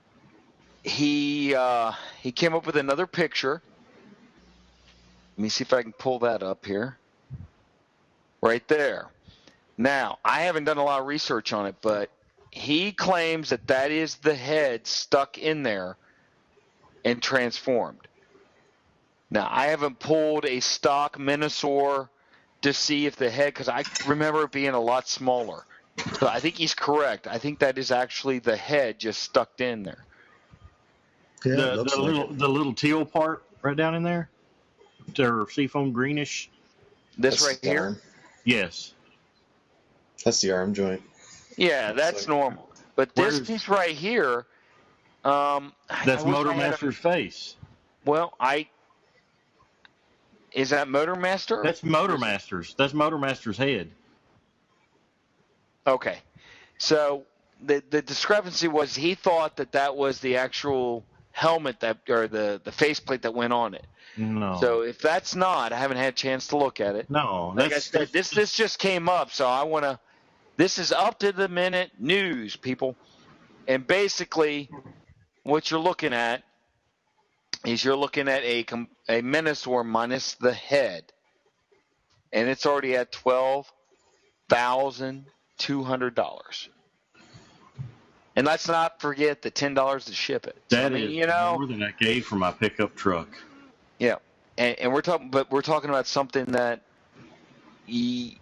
he uh, he came up with another picture. Let me see if I can pull that up here. Right there. Now, I haven't done a lot of research on it, but he claims that that is the head stuck in there and transformed. Now, I haven't pulled a stock Minosaur to see if the head, because I remember it being a lot smaller. So I think he's correct. I think that is actually the head just stuck in there. Yeah, it the looks the like little it. the little teal part right down in there, or seafoam greenish. This That's right the here? arm. Yes. That's the arm joint. Yeah, that's like- normal. But this Where's- piece right here, um, I- That's I wish I had a- Motormaster's face. Well, I is that Motormaster? That's Motormaster's. That's Motormaster's head. Okay. So the the discrepancy was he thought that that was the actual helmet that or the the faceplate that went on it. No. So if that's not, I haven't had a chance to look at it. no. Like I That's, said, this this just came up, so I want to. This is up to the minute news, people, and basically, what you're looking at is you're looking at a com- a Minosaur minus the head, and it's already at twelve thousand two hundred dollars. And let's not forget the ten dollars to ship it. So, that I mean, is you know, more than I gave for my pickup truck. yeah, and, and we're talking, but we're talking about something that ye,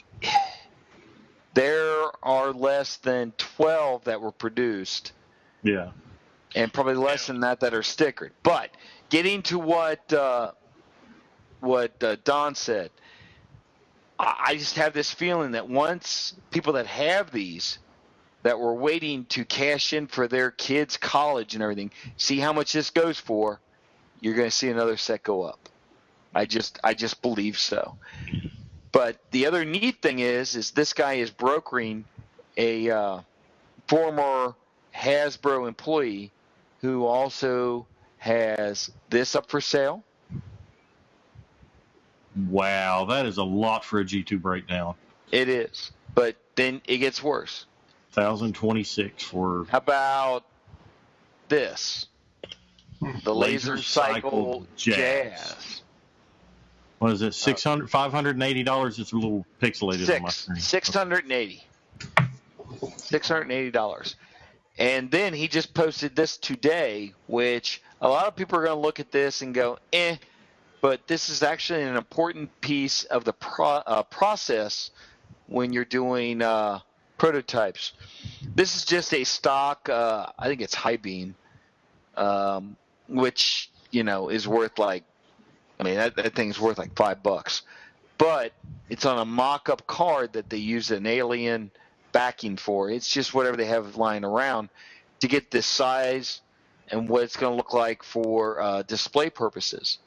there are less than twelve that were produced, Yeah. and probably less than that that are stickered. But getting to what uh, what uh, Don said, I, I just have this feeling that once people that have these that were waiting to cash in for their kids' college and everything, see how much this goes for, you're going to see another set go up. I just I just believe so. But the other neat thing is, is this guy is brokering a uh, former Hasbro employee who also has this up for sale. Wow, that is a lot for a G two breakdown. It is. But then it gets worse. one thousand twenty-six for. How about this? The Laser, Laser Cycle, Cycle Jazz. Jazz. What is it? six hundred dollars, five hundred eighty dollars? It's a little pixelated Six, on my screen. six hundred eighty dollars. six hundred eighty dollars. And then he just posted this today, which a lot of people are going to look at this and go, eh, but this is actually an important piece of the pro, uh, process when you're doing uh, prototypes. This is just a stock, uh, I think it's high beam, um, which, you know, is worth like, I mean, that, that thing's worth like five bucks. But it's on a mock-up card that they use an alien backing for. It's just whatever they have lying around to get this size and what it's going to look like for uh, display purposes.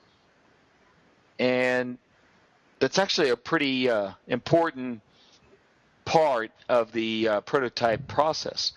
And that's actually a pretty uh, important part of the uh, prototype process.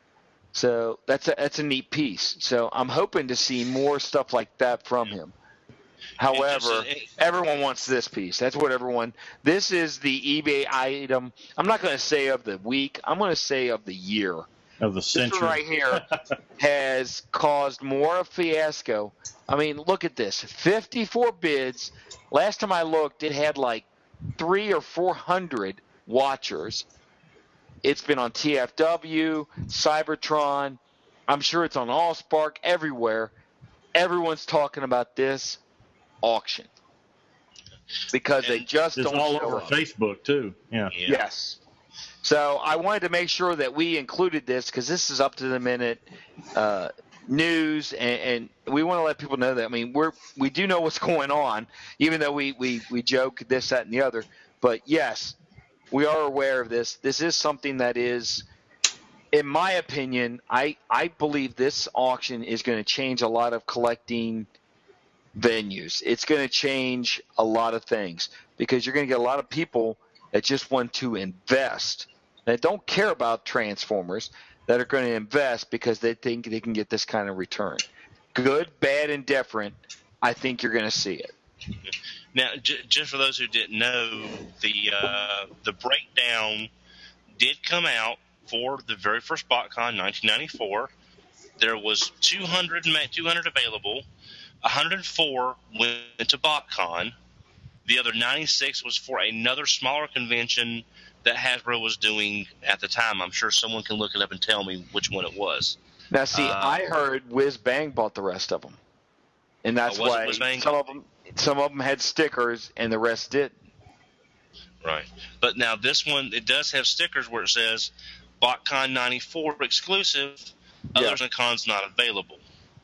So that's a, that's a neat piece. So I'm hoping to see more stuff like that from him. However, everyone wants this piece. That's what everyone – this is the eBay item. I'm not going to say of the week. I'm going to say of the year. Of the century. This one right here has caused more of fiasco. I mean, look at this. fifty-four bids. Last time I looked, it had like three or four hundred watchers. It's been on T F W, Cybertron. I'm sure it's on AllSpark, everywhere. Everyone's talking about this auction because and they just it's don't all show over up. Facebook too. Yeah. Yeah. Yes. So I wanted to make sure that we included this because this is up to the minute uh, news, and, and we want to let people know that. I mean, we're we do know what's going on, even though we, we, we joke this, that, and the other. But yes, we are aware of this. This is something that is, in my opinion, I I believe this auction is going to change a lot of collecting venues. It's going to change a lot of things because you're going to get a lot of people that just want to invest, that don't care about Transformers, that are going to invest because they think they can get this kind of return. Good, bad, and different, I think you're going to see it. Now, j- just for those who didn't know, the uh, the breakdown did come out for the very first BotCon, nineteen ninety-four. There was two hundred, two hundred available. one hundred four went to BotCon. The other ninety-six was for another smaller convention that Hasbro was doing at the time. I'm sure someone can look it up and tell me which one it was. Now, see, Uh, I heard Whiz Bang bought the rest of them, and that's Oh, was it why Whiz Bang? some of them some of them had stickers and the rest did. Right. But now this one, it does have stickers where it says BotCon ninety-four exclusive, other Yeah. cons not available.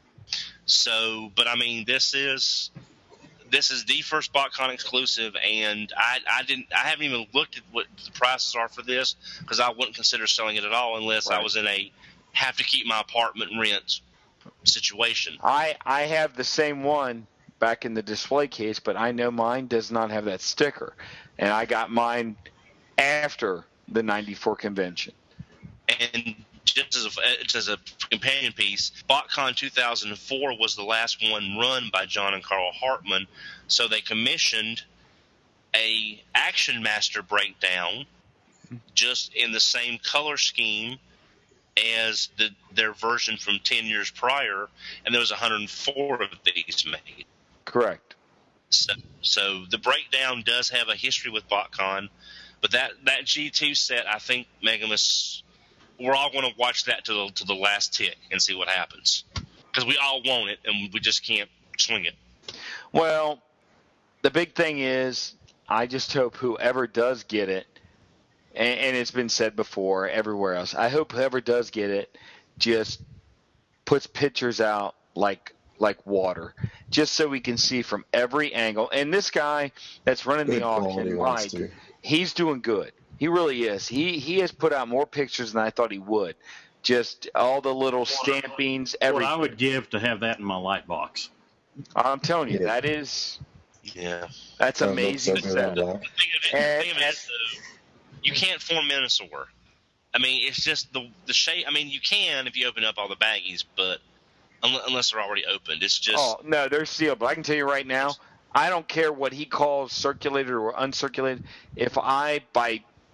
So, but I mean, this is this is the first BotCon exclusive, and I, I didn't I haven't even looked at what the prices are for this because I wouldn't consider selling it at all unless I Right. was in a have to keep my apartment rent situation. I I have the same one back in the display case, but I know mine does not have that sticker, and I got mine after the ninety-four convention. And just as a, just as a companion piece, BotCon two thousand four was the last one run by John and Carl Hartman, so they commissioned a Action Master breakdown just in the same color scheme as the, their version from ten years prior, and there was one hundred four of these made. Correct. So, so the breakdown does have a history with BotCon, but that, that G two set, I think Megamus, we're all going to watch that to the to the last tick and see what happens because we all want it and we just can't swing it. Well, the big thing is, I just hope whoever does get it, and, and it's been said before everywhere else, I hope whoever does get it just puts pictures out like like water, just so we can see from every angle. And this guy that's running Good the auction, quality ones, Mike, too. he's doing good. He really is. He he has put out more pictures than I thought he would. Just all the little stampings, What everything. I would give to have that in my light box. I'm telling you, Yeah. that is Yeah. that's That amazing looks like a setup. black. Think of it, And- think of it though, you can't form Minosaur. I mean, it's just the the shape. I mean, you can if you open up all the baggies, but unless, unless they're already opened, it's just. Oh no, they're sealed. But I can tell you right now, I don't care what he calls circulated or uncirculated. If I by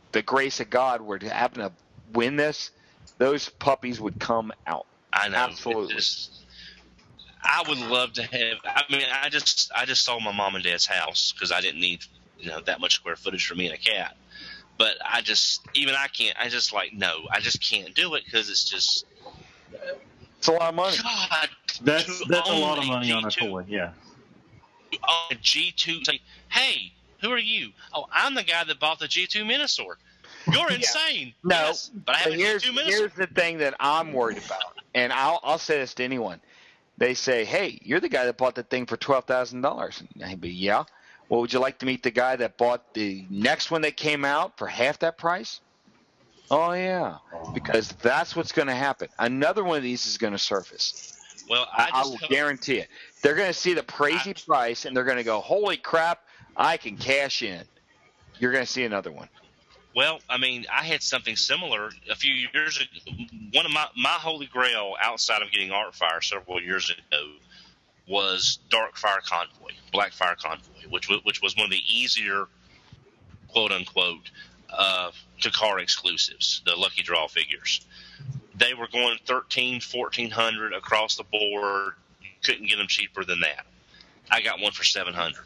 the grace of God were to happen to win this, those puppies would come out. I know. Absolutely. Just, I would love to have. I mean, I just I just sold my mom and dad's house because I didn't need you know that much square footage for me and a cat. But I just even I can't. I just like no. I just can't do it because it's just. It's a lot of money. God, That's that's a lot of own money G two, on a toy. Yeah. On a G two, say, hey, who are you? Oh, I'm the guy that bought the G two Minosaur. You're insane. No, yes, but I have a here's, G two Minosaur. here's the thing that I'm worried about, and I'll I'll say this to anyone. They say, hey, you're the guy that bought the thing for twelve thousand dollars. And I'd be, yeah. Well, would you like to meet the guy that bought the next one that came out for half that price? Oh, yeah, because that's what's going to happen. Another one of these is going to surface. Well, I, I, just I will hope, guarantee it. They're going to see the crazy I, price, and they're going to go, holy crap, I can cash in. You're going to see another one. Well, I mean, I had something similar a few years ago. One of my, my holy grail outside of getting Artfire several years ago was Dark Fire Convoy, Black Fire Convoy, which was, which was one of the easier, quote unquote, uh, to car exclusives, the Lucky Draw figures. They were going thirteen, fourteen hundred across the board. You couldn't get them cheaper than that. I got one for seven hundred.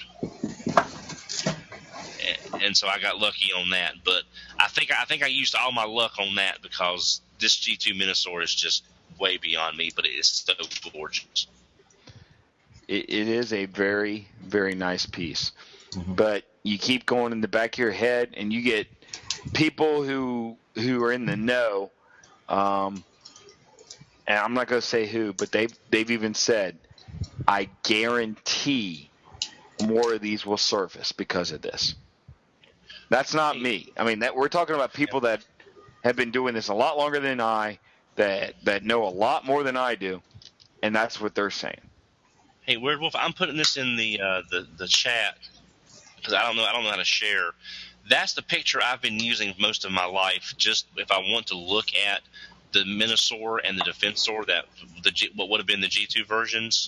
And so I got lucky on that, but I think I think I used all my luck on that because this G two Minosaur is just way beyond me, but it is so gorgeous. It, it is a very, very nice piece, mm-hmm. but you keep going in the back of your head, and you get people who who are in the know, um, and I'm not going to say who, but they've they've even said, I guarantee more of these will surface because of this. That's not me. I mean, that we're talking about people that have been doing this a lot longer than I, that that know a lot more than I do, and that's what they're saying. Hey, Weird Wolf, I'm putting this in the uh, the the chat because I don't know I don't know how to share. That's the picture I've been using most of my life. Just if I want to look at the Minosaur and the Defensor, that the G, what would have been the G two versions.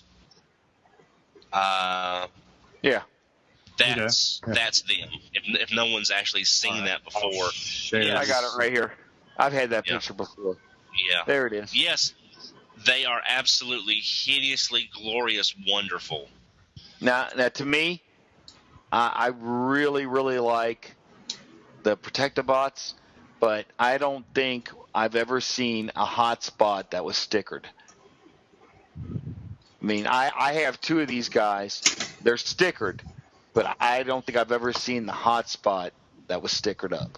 Uh, yeah. That's yeah. that's them. If, if no one's actually seen right. that before, yes. I got it right here. I've had that yeah. picture before. Yeah, there it is. Yes, they are absolutely hideously glorious, wonderful. Now, now to me, I, I really, really like the Protectobots, but I don't think I've ever seen a hotspot that was stickered. I mean, I, I have two of these guys. They're stickered. But I don't think I've ever seen the hotspot that was stickered up.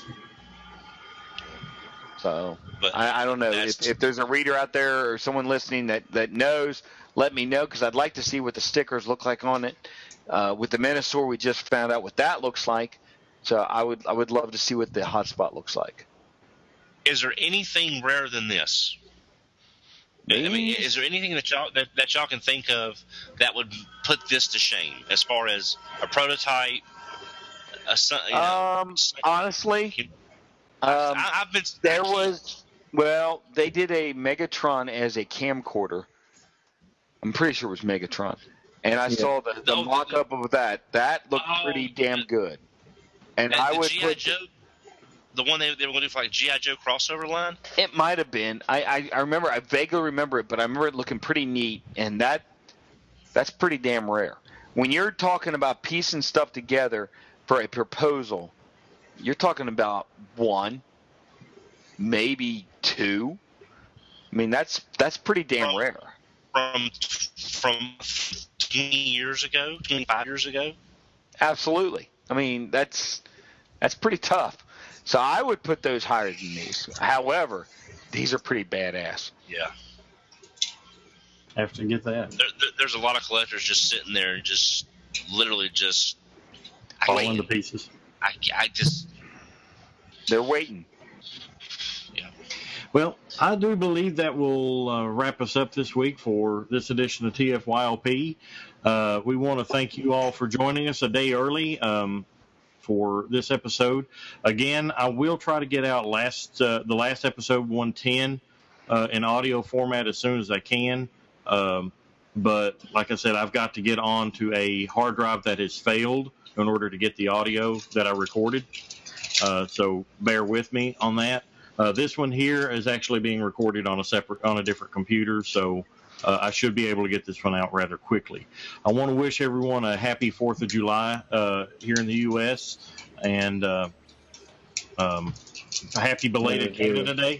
So but I, I don't know if, if there's a reader out there or someone listening that, that knows. Let me know because I'd like to see what the stickers look like on it. Uh, with the Minosaur, we just found out what that looks like. So I would I would love to see what the hotspot looks like. Is there anything rarer than this? I mean, is there anything that y'all that, that y'all can think of that would put this to shame as far as a prototype? A, you know, um, honestly, um, I, I've been there was well, they did a Megatron as a camcorder. I'm pretty sure it was Megatron, and I yeah. saw the, the oh, mock-up of that. That looked oh, pretty damn good. And the, I the would G I. put Joe. The one they, they were going to do for like G I. Joe crossover line? It might have been. I, I, I remember. I vaguely remember it, but I remember it looking pretty neat, and that that's pretty damn rare. When you're talking about piecing stuff together for a proposal, you're talking about one, maybe two. I mean, that's that's pretty damn from, rare. From from twenty years ago, twenty-five years ago. Absolutely. I mean, that's that's pretty tough. So I would put those higher than these. However, these are pretty badass. Yeah. Have to get that. There, there, there's a lot of collectors just sitting there, just literally just falling to pieces. I, I just they're waiting. Yeah. Well, I do believe that will uh, wrap us up this week for this edition of T F Y L P. Uh, we want to thank you all for joining us a day early. Um, for this episode. Again, I will try to get out last uh, the last episode one ten uh, in audio format as soon as I can. Um, but like I said, I've got to get on to a hard drive that has failed in order to get the audio that I recorded. Uh, so bear with me on that. Uh, this one here is actually being recorded on a separate, on a different computer, so uh, I should be able to get this one out rather quickly. I want to wish everyone a happy fourth of July uh, here in the U S and uh, um, a happy belated Yeah, Canada Day.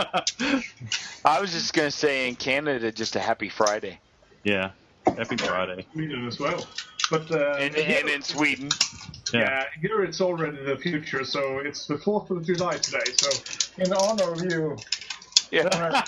I was just gonna say in Canada, just a happy Friday. Yeah, happy Friday. Sweden as well. But uh, And, here- and in Sweden. yeah, here it's already the future, so it's the fourth of July today. So in honor of you, Yeah.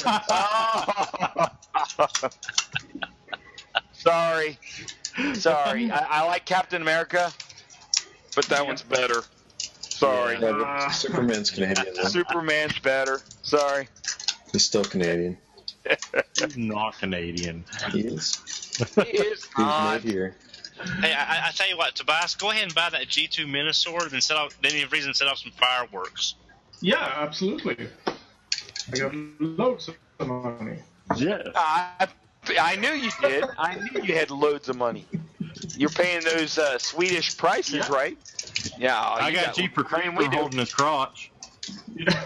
Sorry. Sorry. I, I like Captain America, but that one's better. Sorry. Yeah, but Superman's Canadian, though. Superman's better. Sorry. He's still Canadian. He's not Canadian. He is. He is He was not. made here. Hey, I, I tell you what, Tobias, go ahead and buy that G two Minnesword and set off. Then you have reason to set off some fireworks. yeah, absolutely. I got loads of money. Yeah. I, I knew you did. I knew you had loads of money. You're paying those uh, Swedish prices, Yeah. right? Yeah. I you got cheaper I mean, cream we for do. holding his crotch. Yeah.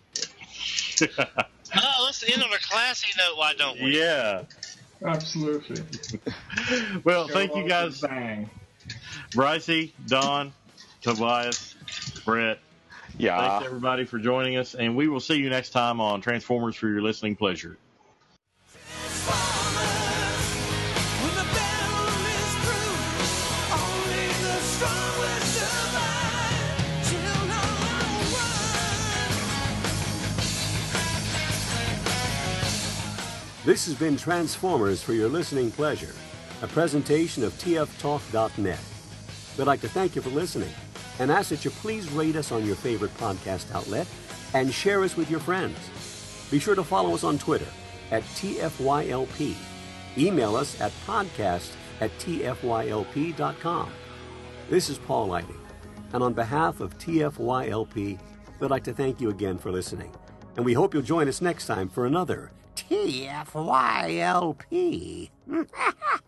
Oh, let's end on a classy note, why don't we? Yeah. Absolutely. Well, Go thank you on guys. to Bang. Brycey, Don, Tobias, Brett. Yeah. Thanks everybody for joining us, and we will see you next time on Transformers for your listening pleasure. When the battle is through, only the strong will survive. Children run. This has been Transformers for your listening pleasure, a presentation of T F talk dot net. We'd like to thank you for listening and ask that you please rate us on your favorite podcast outlet and share us with your friends. Be sure to follow us on Twitter at T F Y L P. Email us at podcast at T F Y L P dot com. This is Paul Lighting, and on behalf of T F Y L P, we'd like to thank you again for listening, and we hope you'll join us next time for another T F Y L P.